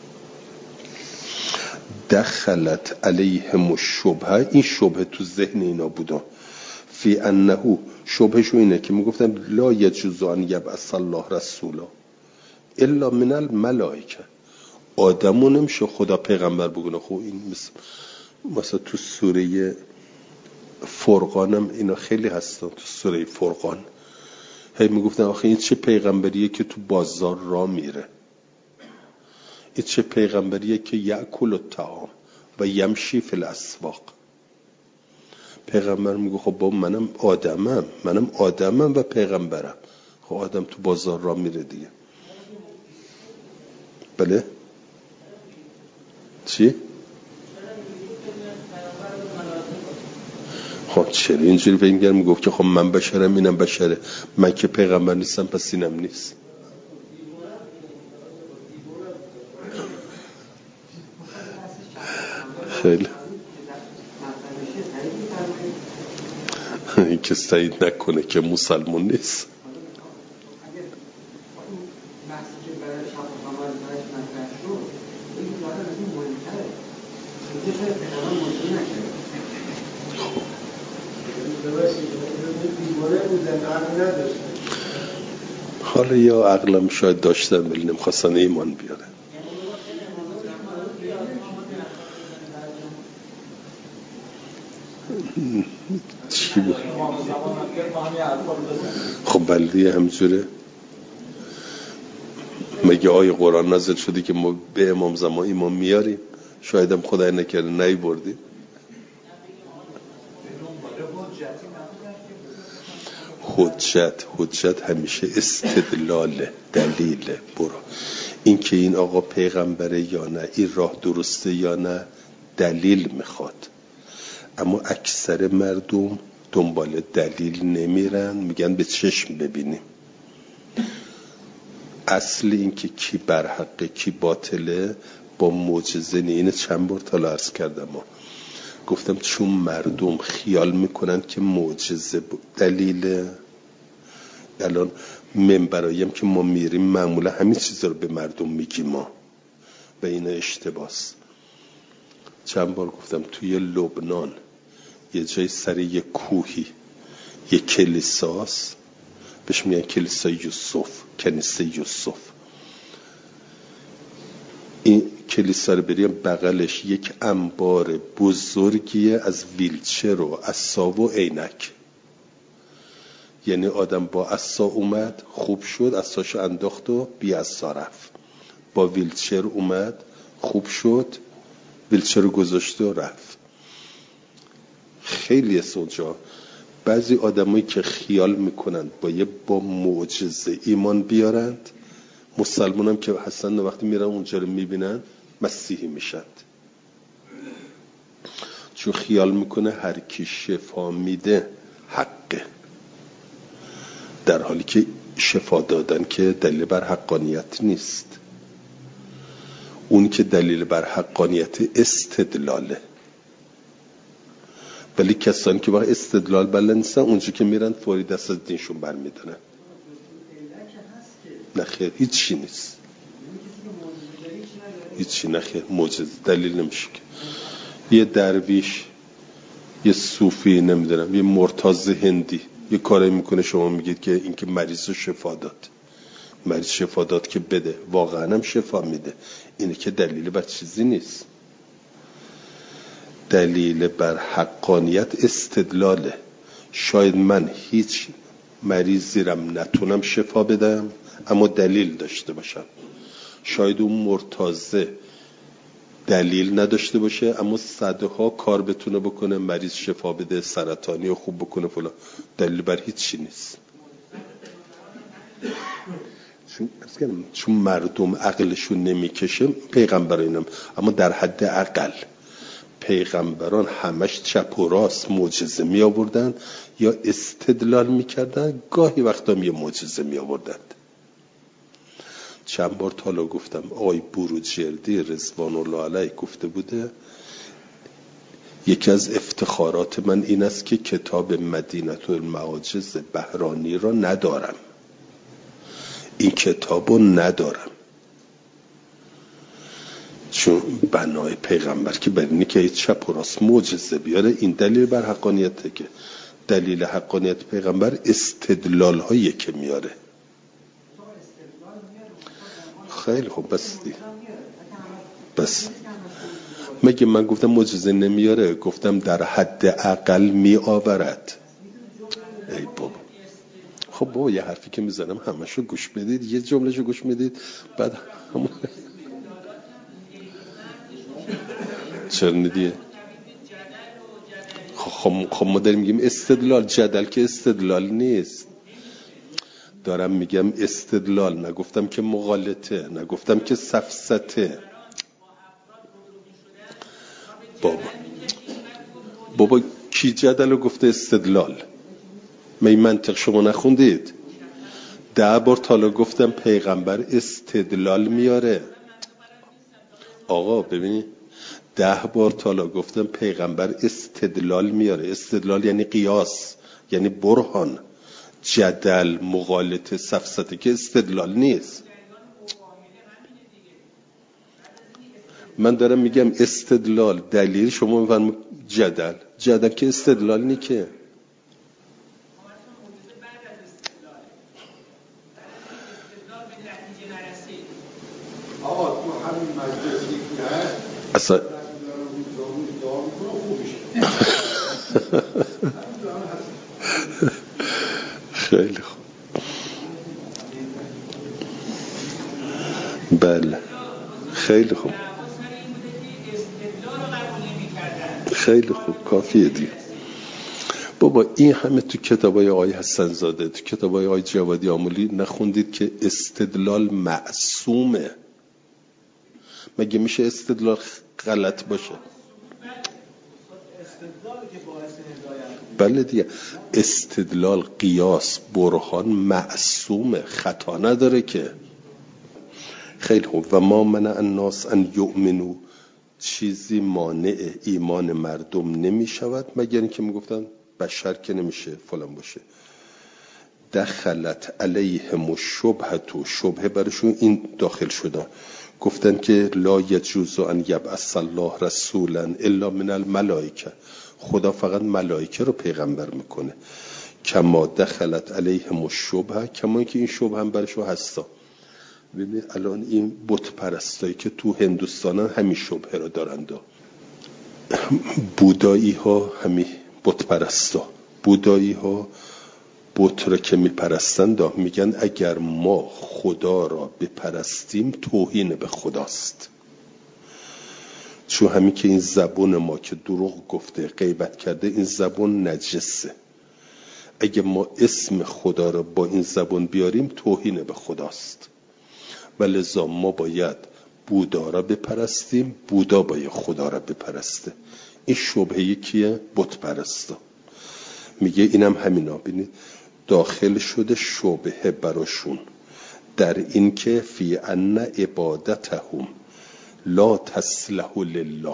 دخلت علیهم الشبهه، این شبهه تو ذهن اینا بوده، فی انه، شبهشو اینه که میگفتن لا یجوز ان یبعث الله رسولا الا من الملائکه، آدمو نمیشه خدا پیغمبر بگونه. خب این مثلا تو سوره فرقانم اینا خیلی هستن. تو سوره فرقان هی میگفتن آخه این چه پیغمبریه که تو بازار را میره، این چه پیغمبریه که یأکل الطعام و یمشی فی الاسواق. پیغمبر میگه خب با منم آدمم و پیغمبرم. خب آدم تو بازار را میره دیگه. بله چی؟ خب چرا اینجوری فکر می‌کردم میگفت که خب من بشرم اینم بشره، من که پیغمبر نیستم پس اینم نیست. خیلی این که سعید نکنه که مسلمان نیست. حالا یا عقلم شاید داشتن ولی نمیخواستن ایمان بیاره. چی بود؟ خب بلدیه همجوره. مگه آیه قرآن نازل شدی که ما به امام زمان ایمان میاریم؟ شاید هم خدای نکرده نهی بردیم. حجت همیشه استدلال، دلیل. برو این که این آقا پیغمبره یا نه، این راه درسته یا نه، دلیل میخواد. اما اکثر مردم دنبال دلیل نمیرن، میگن به چشم ببینیم. اصل این که کی برحقه کی باطله با معجزه نه. اینه چند بار تا عرض کردم. گفتم چون مردم خیال میکنن که معجزه دلیله. الان منبرایم که ما میریم معمولا همین چیزا رو به مردم میگیم ما، و این اشتباس. چند بار گفتم توی لبنان یه جای سر یه کوهی یه کلیساست، بهش میگن کلیسای یوسف، کنیسه یوسف. این کلیسا رو بریم بغلش یک انبار بزرگیه از ویلچر و عصا و عینک. یعنی آدم با عصا اومد خوب شد، عصاشو انداخت و بی عصا رفت. با ویلچر اومد خوب شد، ویلچر رو گذاشت و رفت. خیلی از اونجا بعضی آدمایی که خیال میکنن با معجزه ایمان بیارند، مسلمان هم که هستن وقتی میرن اونجا رو میبینن مسیحی میشند، چون خیال میکنه هر کی شفا میده حقه، در حالی که شفا دادن که دلیل بر حقانیت نیست. اون که دلیل بر حقانیت استدلاله. ولی کسانی که با استدلال بلد نیستن اونجا که میرن فوری دست از دینشون برمیدارن. نخیر هیچی نیست، هیچی نخیر. معجزه دلیل نمیشه. یه درویش، یه صوفی، نمیدونم یه مرتاض هندی یه کاری میکنه، شما میگید که این که مریض رو شفا داد. مریض شفا داد که بده، واقعا هم شفا میده. اینه که دلیل بر چیزی نیست. دلیل بر حقانیت استدلاله. شاید من هیچ مریضی رم نتونم شفا بدم اما دلیل داشته باشم. شاید اون مرتاضه دلیل نداشته باشه اما صدها کار بتونه بکنه، مریض شفا بده، سرطانی رو خوب بکنه فلان. دلیل بر هیچی نیست. چون مردم عقلشون نمیکشه پیغمبر اینم، اما در حد عقل پیغمبران همش چپ و راست معجزه می آوردن یا استدلال میکردن، گاهی وقتا یه معجزه می آوردن. چند بار تالا گفتم آقای بروجردی رضوان الله علیه گفته بوده یکی از افتخارات من این است که کتاب مدینة المعاجز بهرانی را ندارم. این کتاب رو ندارم چون بنای پیغمبر که بر اینه که چپ و راست معجزه بیاره. این دلیل بر حقانیته که دلیل حقانیت پیغمبر استدلال هایی که میاره. خیلی خوب بس مگه من گفتم معجزه نمیاره؟ گفتم در حد اقل می آورد. ای بابا، خب بابا یه حرفی که میزنم همشو گوش بدید، یه جملهشو گوش میدید بعد همون چرندیه. خب ما داریم میگیم استدلال. جدل که استدلال نیست. دارم میگم استدلال، نگفتم که مغالطه، نگفتم که سفسطه. بابا کی جدل رو گفته استدلال؟ می منطق شما نخوندید؟ 10 بار تالا گفتم پیغمبر استدلال میاره. آقا ببینید 10 بار تالا گفتم پیغمبر استدلال میاره. استدلال یعنی قیاس، یعنی برهان. جدل، مغالطه، سفسطه که استدلال نیست. من دارم میگم استدلال دلیل، شما میفرمایید جدل که استدلال نی که. آقا تو همین مجلسی که هست اصلا خیلی خوب. بله خیلی خوب، خیلی خوب، کافیه دیگه. بابا این همه تو کتابای آقای حسن زاده، تو کتابای آقای جوادی آمولی نخوندید که استدلال معصومه؟ مگه میشه استدلال غلط باشه؟ بله دیگه، استدلال، قیاس، برهان معصومه، خطا نداره که. خیلی خوب. و ما منع الناس ان یؤمنوا، چیزی مانع ایمان مردم نمی شود مگر اینکه میگفتن بشر که نمیشه فلان باشه. دخلت علیهم الشبهة، شبهه برشون این داخل شدن، گفتن که لا یجوز ان یبعث الله رسولا الا من الملائکه، خدا فقط ملائکه رو پیغمبر میکنه. کما دخلت علیهم الشبهة، کما اینکه این شبهه هم برشون هستا. ببینید الان این بت پرستایی که تو هندوستانن همین شبهه رو دارن. بودایی ها همین بت پرستا، بودایی ها بت رو که میپرستن میگن اگر ما خدا را بپرستیم توهین به خداست. چون همین که این زبون ما که دروغ گفته، غیبت کرده، این زبون نجسه. اگه ما اسم خدا را با این زبون بیاریم توهین به خداست. ولذا ما باید بودا را بپرستیم، بودا باید خدا را بپرسته. این شبهه کیه؟ بت پرستا. میگه اینم همینا. ببینید داخل شده شبهه براشون در این که فی ان عبادتهم لا تصلح لله،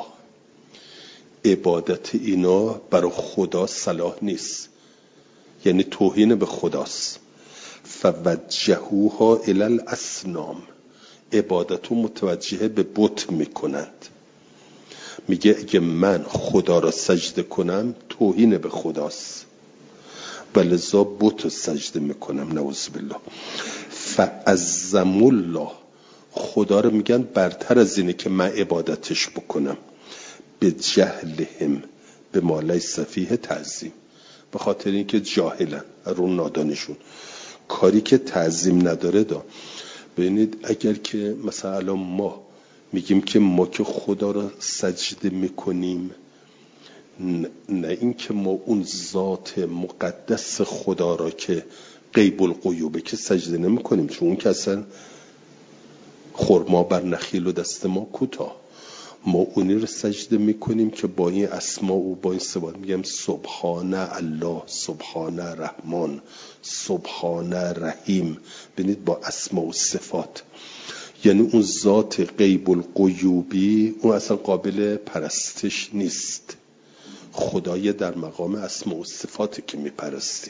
عبادت اینا برای خدا صلاح نیست، یعنی توهین به خداست. فوجهوها الی الاصنام، عبادتو متوجه به بت میکنند. میگه اگه من خدا را سجده کنم توهین به خداست، ولذا بت سجده میکنم، نعوذ بالله. فعظم الله، خدا رو میگن برتر از اینه که من عبادتش بکنم. به جهلهم به ما لیس فیه تعظیم، به خاطر اینکه جاهلن، رو نادانشون، کاری که تعظیم نداره. ببینید اگر که مثلا ما میگیم که ما که خدا را سجده میکنیم، نه این که ما اون ذات مقدس خدا را که غیب الغیوبه که سجده نمیکنیم، چون اون که اصلا خرما بر نخیل و دست ما کوتاه. ما اونی رو سجده میکنیم که با این اسما و با این صفات، میگم سبحان الله، سبحان رحمان، سبحان رحیم. ببینید با اسما و صفات، یعنی اون ذات غیب الغیوبی اون اصلا قابل پرستش نیست. خدای در مقام اسماء و صفاتی که میپرستیم.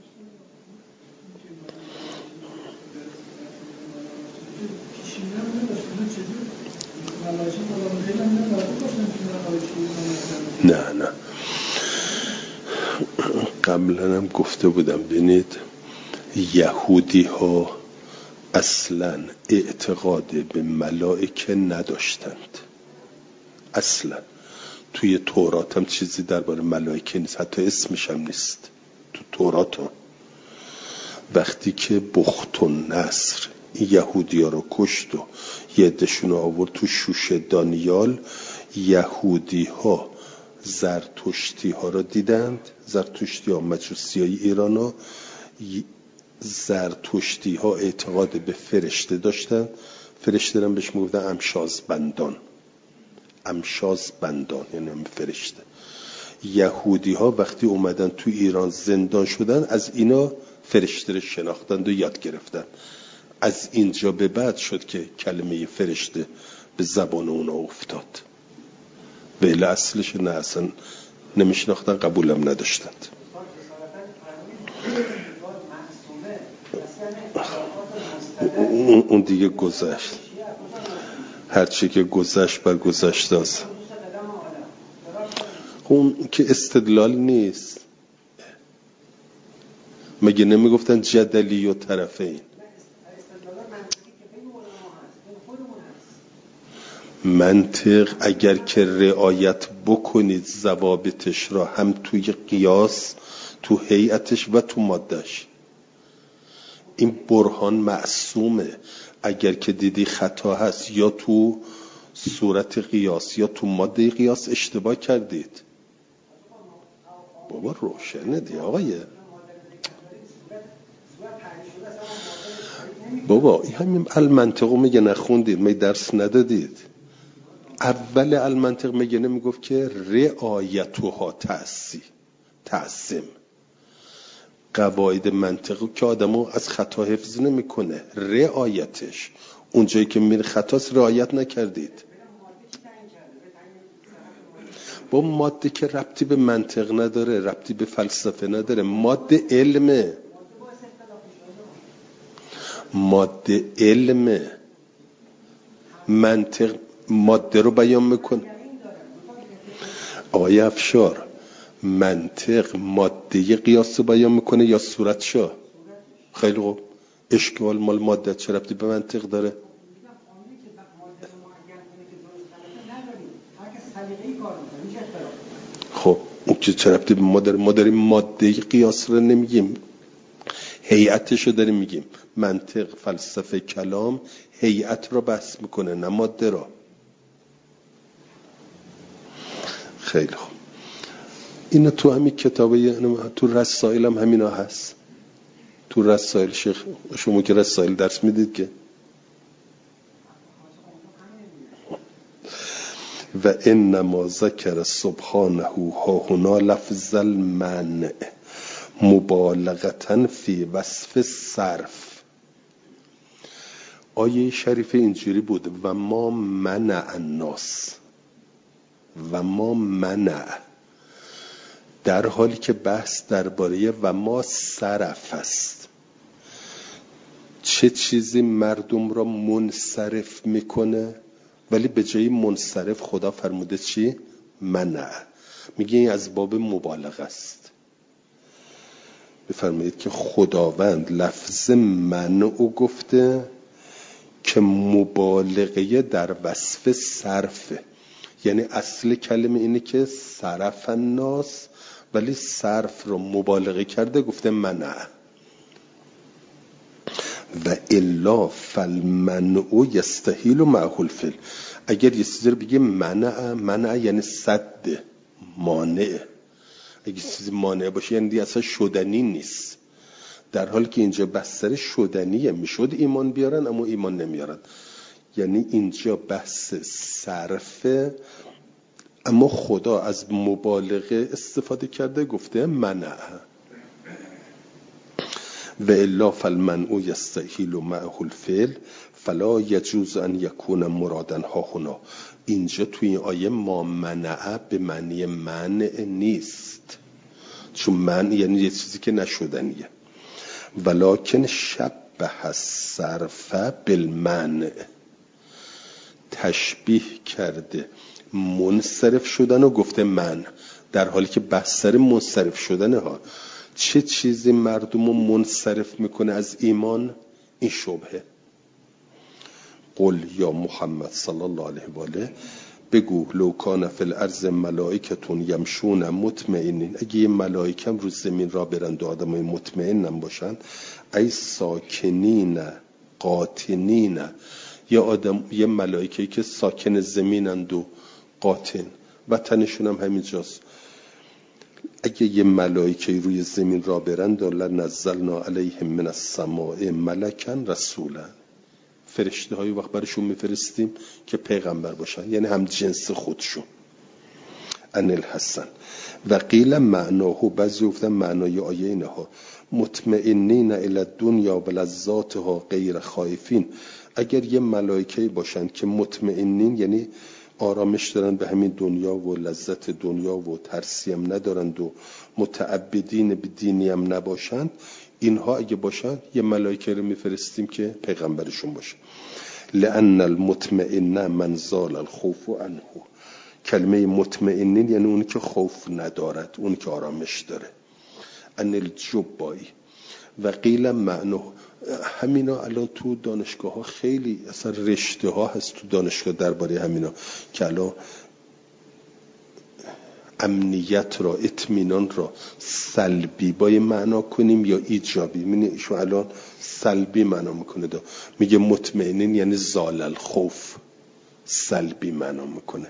نه قبلا هم گفته بودم، ببینید یهودی ها اصلا اعتقاد به ملائکه نداشتند، اصلا توی تورات هم چیزی درباره ملائکه نیست، حتی اسمش هم نیست تو تورات هم. وقتی که بختالنصر یهودی ها رو کشت و یه عده‌شون رو آورد تو شوش دانیال، یهودی ها زرتشتی ها رو دیدند، زرتشتی ها مجوسی های ایران ها، زرتشتی ها اعتقاد به فرشته داشتن، فرشته هم بهش میگفتن امشاز بندان یعنی فرشته. یهودی ها وقتی اومدن تو ایران زندان شدن، از اینا فرشته رو شناختند و یاد گرفتن. از اینجا به بعد شد که کلمه فرشته به زبان اونا افتاد، ولی اصلش نه، اصلا نمیشناختن، قبولم نداشتند. اون دیگه گذشت، هرچی که گذشت بر گذشته است. اون که استدلال نیست. مگه نمیگفتن جدلی و طرفین؟ منطق اگر که رعایت بکنید ضوابطش را، هم توی قیاس، تو هیئتش و تو مادهش، این برهان معصومه. اگر که دیدی خطا هست یا تو صورت قیاس یا تو ماده قیاس اشتباه کردید، بابا روشنه دی آقایه. بابا این همین المنطقو میگه نخوندید، می درس ندادید. اول المنطق میگه نمیگفت که رعایتها تعصیم. قواعد منطقی که آدمو از خطا حفظ نمیکنه، رعایتش اونجایی که میره خطاست رعایت نکردید. با ماده که ربطی به منطق نداره، ربطی به فلسفه نداره، ماده علمه، ماده علمه. منطق ماده رو بیان میکنه. آقای افشار، منطق ماده قیاس رو بیان میکنه یا صورتشو؟ خیلی خوب، اشکال مال ماده چه ربطی به منطق داره؟ خب اون که چه ربطی به ما داره؟ ما داریم ماده قیاس رو نمیگیم، هیئتش رو داریم میگیم. منطق، فلسفه، کلام هیئت رو بحث میکنه نه ماده رو. خیلی خوب، اینا تو همین کتابه، تو رسائل هم همینا هست. تو رسائل شیخ، شما که رسائل درس میدید که، و انما ذکر سبحانه ها هنا لفظ المنع مبالغتاً فی وصف صرف. آیه شریف اینجوری بود: و ما منع الناس، و ما منع، در حالی که بحث درباره و ما صرف است. چه چیزی مردم را منصرف میکنه؟ ولی به جای منصرف خدا فرموده چی؟ منع. میگه این از باب مبالغه است. بفرمایید که خداوند لفظ منع گفته که مبالغه در وصف صرفه. یعنی اصل کلمه اینه که صرف الناس، ولی صرف رو مبالغه کرده گفته منع. و الا فالمنع یستحیل معه الفعل. اگر یه چیزی رو بگه منع یعنی صد، مانع. اگه چیزی مانع باشه یعنی دیگه اصلا شدنی نیست، در حالی که اینجا بحث سر شدنیه. میشد ایمان بیارن اما ایمان نمیارن. یعنی اینجا بحث صرفه، اما خدا از مبالغه استفاده کرده گفته منع. و الا فالمنع یستحیل معه الفعل فلا یجوز ان یکون مرادا ها هنا. اینجا توی این آیه ما منع به معنی منع نیست، چون منع یعنی یه چیزی که نشدنیه. ولکن شبه الصرف بالمنع، تشبیه کرده منصرف شدن و گفته منع، در حالی که بحث سر منصرف شدنه ها. چه چیزی مردم رو منصرف میکنه از ایمان؟ این شبهه. قل یا محمد صلی الله علیه و آله بگو لو کان فی الارض ملائکتون یمشون مطمئنین، اگه یه ملائکم رو زمین را برند و آدمای مطمئنن باشن، ای ساکنین قاطنین، یه ملائکه‌ای که ساکن زمینند و قاطن، وطنشون هم همینجاست، اگه یه ملائکه روی زمین را برند لنزلنا علیهم من السماء ملکا رسولا، فرشته هایی وقت برشون میفرستیم که پیغمبر باشن، یعنی هم جنس خودشون. ان الحسن و قیل معناه، بعضی گفتن معنای آیه اینه ها مطمئنین الی الدنیا و لذاتها غیر خائفین، اگر یه ملائکه باشن که مطمئنین یعنی آرامش دارن به همین دنیا و لذت دنیا و ترسی هم ندارند و متعبدین به دینی هم نباشند، اینها اگه باشن یه ملائکه رو میفرستیم که پیغمبرشون باشه. لأن المطمئن من زال الخوف عنه، کلمه مطمئنین یعنی اونی که خوف ندارد، اونی که آرامش داره. ان الجبایی و قیل معنی، همینا الان تو دانشگاه ها خیلی اصلا رشته ها هست تو دانشگاه درباره همینا که الان امنیت را، اطمینان را سلبی باید معنا کنیم یا ایجابی. می‌بینی ایشون الان سلبی معنا میکنه، میگه مطمئنین یعنی زال الخوف، سلبی معنا میکنه.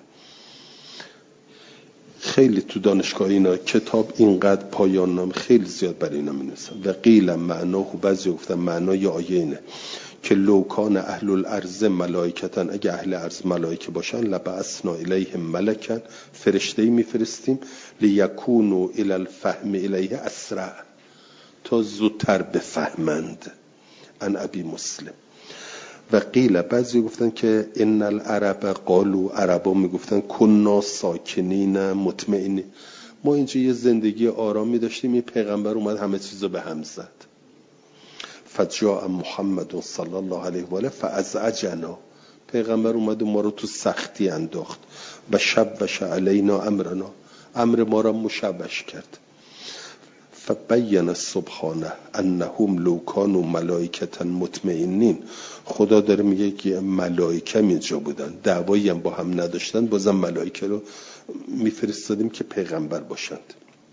خیلی تو دانشگاه اینا کتاب اینقدر پایان نام خیلی زیاد برای اینا می‌نویسن. و قیل معناه، بعضی گفتن معنای آیه اینه که لو کان اهل الارض ملائکتن، اگه اهل ارض ملائکه باشن لبعثنا الیهم ملکن، فرشته‌ای میفرستیم لیکونوا الی الفهم الیه اسرع، تا زودتر بفهمند. ان ابی مسلم. و قیل بعضی گفتن که ان العرب قالوا، عربا میگفتن کنا ساکنین مطمئنین، ما اینجا یه زندگی آرامی داشتیم، این پیغمبر اومد همه چیزو به هم زد. فجاء محمد صلی الله علیه و آله فازعجنا، پیغمبر اومد و ما رو تو سختی انداخت. و شوش علینا امرنا، امر ما را مشوش کرد. فبین سبحانه انهم لو کانوا ملائکة مطمئنین، خدا داره میگه که ملائکه اینجا بودن، دعوایی هم با هم نداشتن، بازم ملائکه رو میفرستادیم که پیغمبر باشند.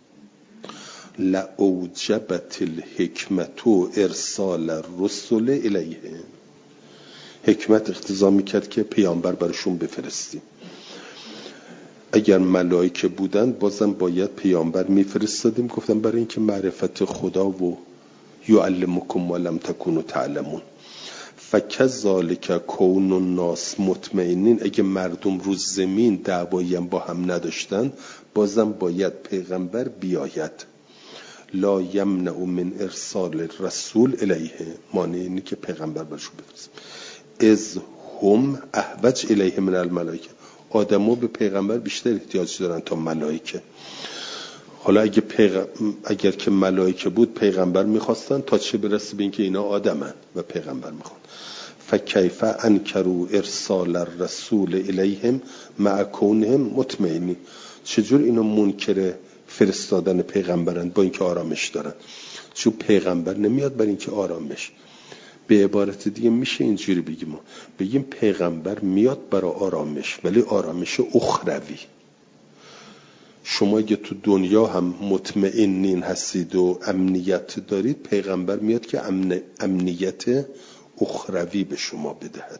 لأوجبت الحکمت ارسال الرسل الیهم، حکمت اقتضا میکرد که پیامبر برشون بفرستیم. اگر ملائکه بودن بازم باید پیامبر میفرستادیم، گفتم برای اینکه معرفت خدا و یعلمکم ما لم تکونوا تعلمون. فکذالک کون الناس مطمئنین، اگه مردم رو زمین دعوایی هم با هم نداشتن بازم باید پیغمبر بیاید. لا یمنع من ارسال رسول الیه، مانع اینه که پیغمبر برشون بفرستیم. از هم احوج الیه من الملائکه، آدم‌ها به پیغمبر بیشتر احتیاج دارن تا ملائکه. حالا اگر که ملائکه بود پیغمبر میخواستن، تا چه برسه به اینکه اینا آدمن و پیغمبر میخوان. فکیف انکروا ارسال الرسول الیهم مع کونهم مطمئنین، چجور اینا منکر فرستادن پیغمبرن با اینکه آرامش دارن؟ چون پیغمبر نمیاد برای اینکه آرامش، به عبارت دیگه میشه اینجوری بگیم پیغمبر میاد برای آرامش، ولی آرامش اخروی. شما اگه تو دنیا هم مطمئنین هستید و امنیت دارید، پیغمبر میاد که امنیت اخروی به شما بدهد.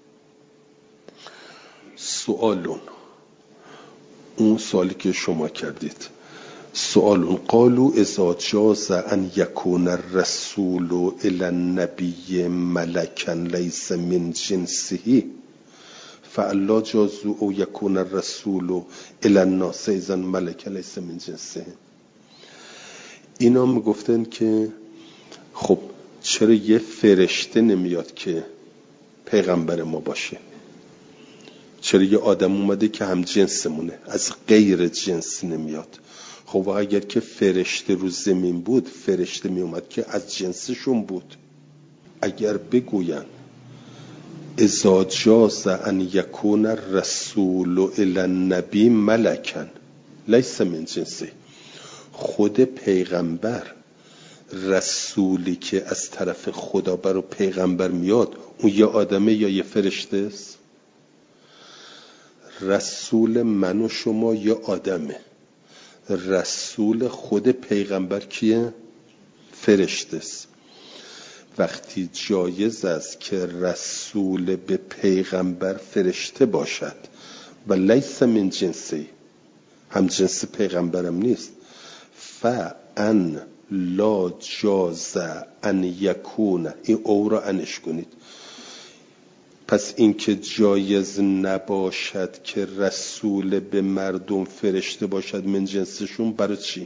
سوالون، اون سوالی که شما کردید، سوالون قالوا اذا جاز ان یکون الرسول الی النبی ملکا لیس من جنسه فالا جاز او یکون الرسول الی الناس اذا ملکا لیس من جنسه. اینا میگفتن که خب چرا یه فرشته نمیاد که پیغمبر ما باشه؟ چرا یه آدم اومده که هم جنسمونه از غیر جنس نمیاد؟ خب اگر که فرشته رو زمین بود، فرشته می اومد که از جنسشون بود. اگر بگوین اذا جاز ان یکون الرسول الی النبی ملکا لیس من جنسه، خود پیغمبر رسولی که از طرف خدا برای پیغمبر میاد، اون یه آدمه یا یه فرشته است؟ رسول من و شما یه آدمه، رسول خود پیغمبر کیه؟ فرشته است. وقتی جایز است که رسول به پیغمبر فرشته باشد و لیس من جنسی، هم جنس پیغمبرم نیست، فان لا جاز ان یکون، این او را انش کنید، پس این که جایز نباشد که رسول به مردم فرشته باشد من جنسشون، برای چی؟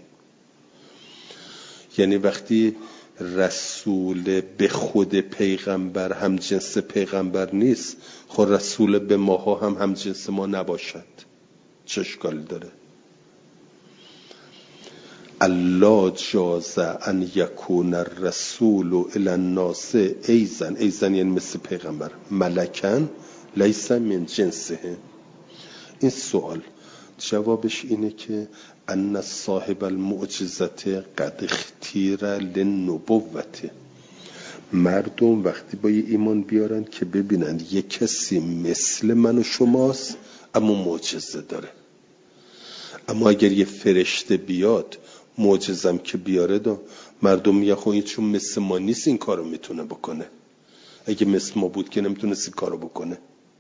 یعنی وقتی رسول به خود پیغمبر هم جنس پیغمبر نیست، خب رسول به ماها هم جنس ما نباشد چه اشکالی داره؟ الله جاز ان یکون الرسول الی الناس ایزن یعنی مثل پیغمبر، ملکن لیس من جنسه. این سوال جوابش اینه که ان صاحب المعجزت قد اختیر للنبوت. مردم وقتی با یه ایمان بیارن که ببینن یه کسی مثل من و شماست اما معجزه داره، اما اگر یه فرشته بیاد معجزم که بیاره دا مردم میگه خب این چون مثل ما نیست این کارو میتونه بکنه، اگه مثل ما بود که نمیتونست این کارو بکنه.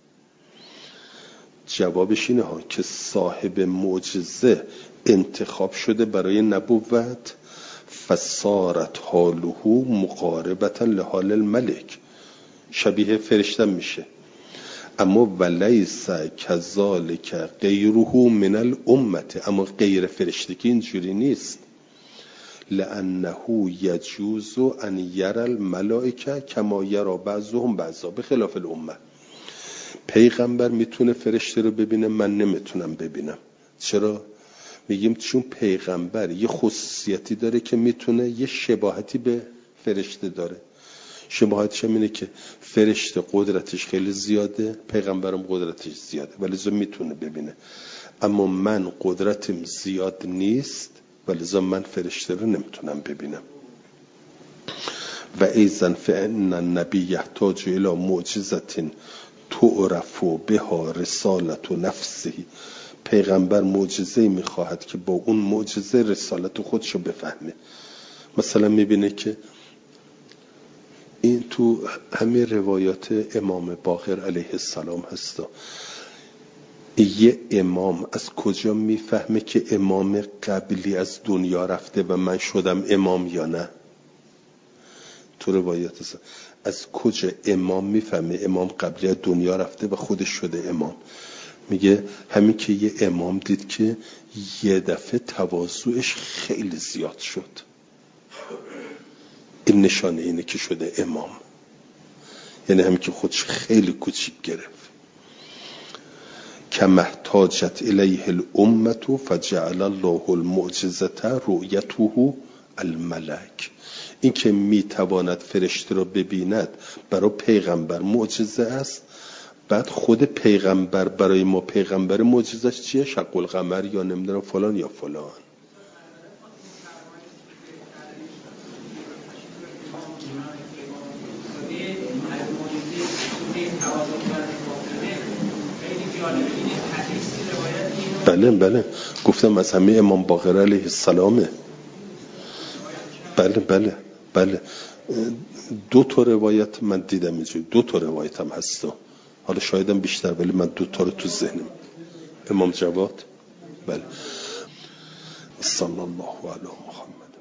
جوابش اینه ها که صاحب معجزه انتخاب شده برای نبوت، فصارت حاله مقاربتا لحال الملک، شبیه فرشته میشه. اما ولیس کذالک غیره من الامت، اما غیر فرشته که اینجوری نیست. لانه یجوز ان یرى الملائکه کما یرى بعضهم بعضا بخلاف الامه. پیغمبر میتونه فرشته رو ببینه، من نمیتونم ببینم. چرا؟ میگیم چون پیغمبر یه خصوصیتی داره که میتونه یه شباهتی به فرشته داره. شباهتش هم اینه که فرشته قدرتش خیلی زیاده، پیغمبرم قدرتش زیاده ولی میتونه ببینه، اما من قدرتم زیاد نیست ولی من فرشته رو نمیتونم ببینم. و ایزن فان النبی یحتاج الی معجزت تعرف بها رسالت نفسه، پیغمبر معجزه‌ای میخواهد که با اون معجزه رسالت خودشو بفهمه. مثلا میبینه که این تو همه روایات امام باقر علیه السلام هستا، یه امام از کجا میفهمه که امام قبلی از دنیا رفته و من شدم امام یا نه؟ تو روایات هست از کجا امام میفهمه امام قبلی از دنیا رفته و خودش شده امام؟ میگه همین که یه امام دید که یه دفعه تواضعش خیلی زیاد شد، این نشانه اینه که شده امام. یعنی همین که خودش خیلی کوچیک گرفت. کما احتاجت الیه الامه فجعل الله المعجزه رؤیته الملک. این که میتواند فرشته را ببیند برای پیغمبر معجزه است، بعد خود پیغمبر برای ما پیغمبر معجزش چیه؟ شق القمر یا نمیدونم فلان یا فلان. بله گفتم از همه امام باقر علیه السلامه. بله دو تا روایت من دیدم اینجوری، دو تا روایت هم هست، حالا شایدم بیشتر ولی من دو تا رو تو ذهنم. امام جواد. بله. صلی الله علی محمد.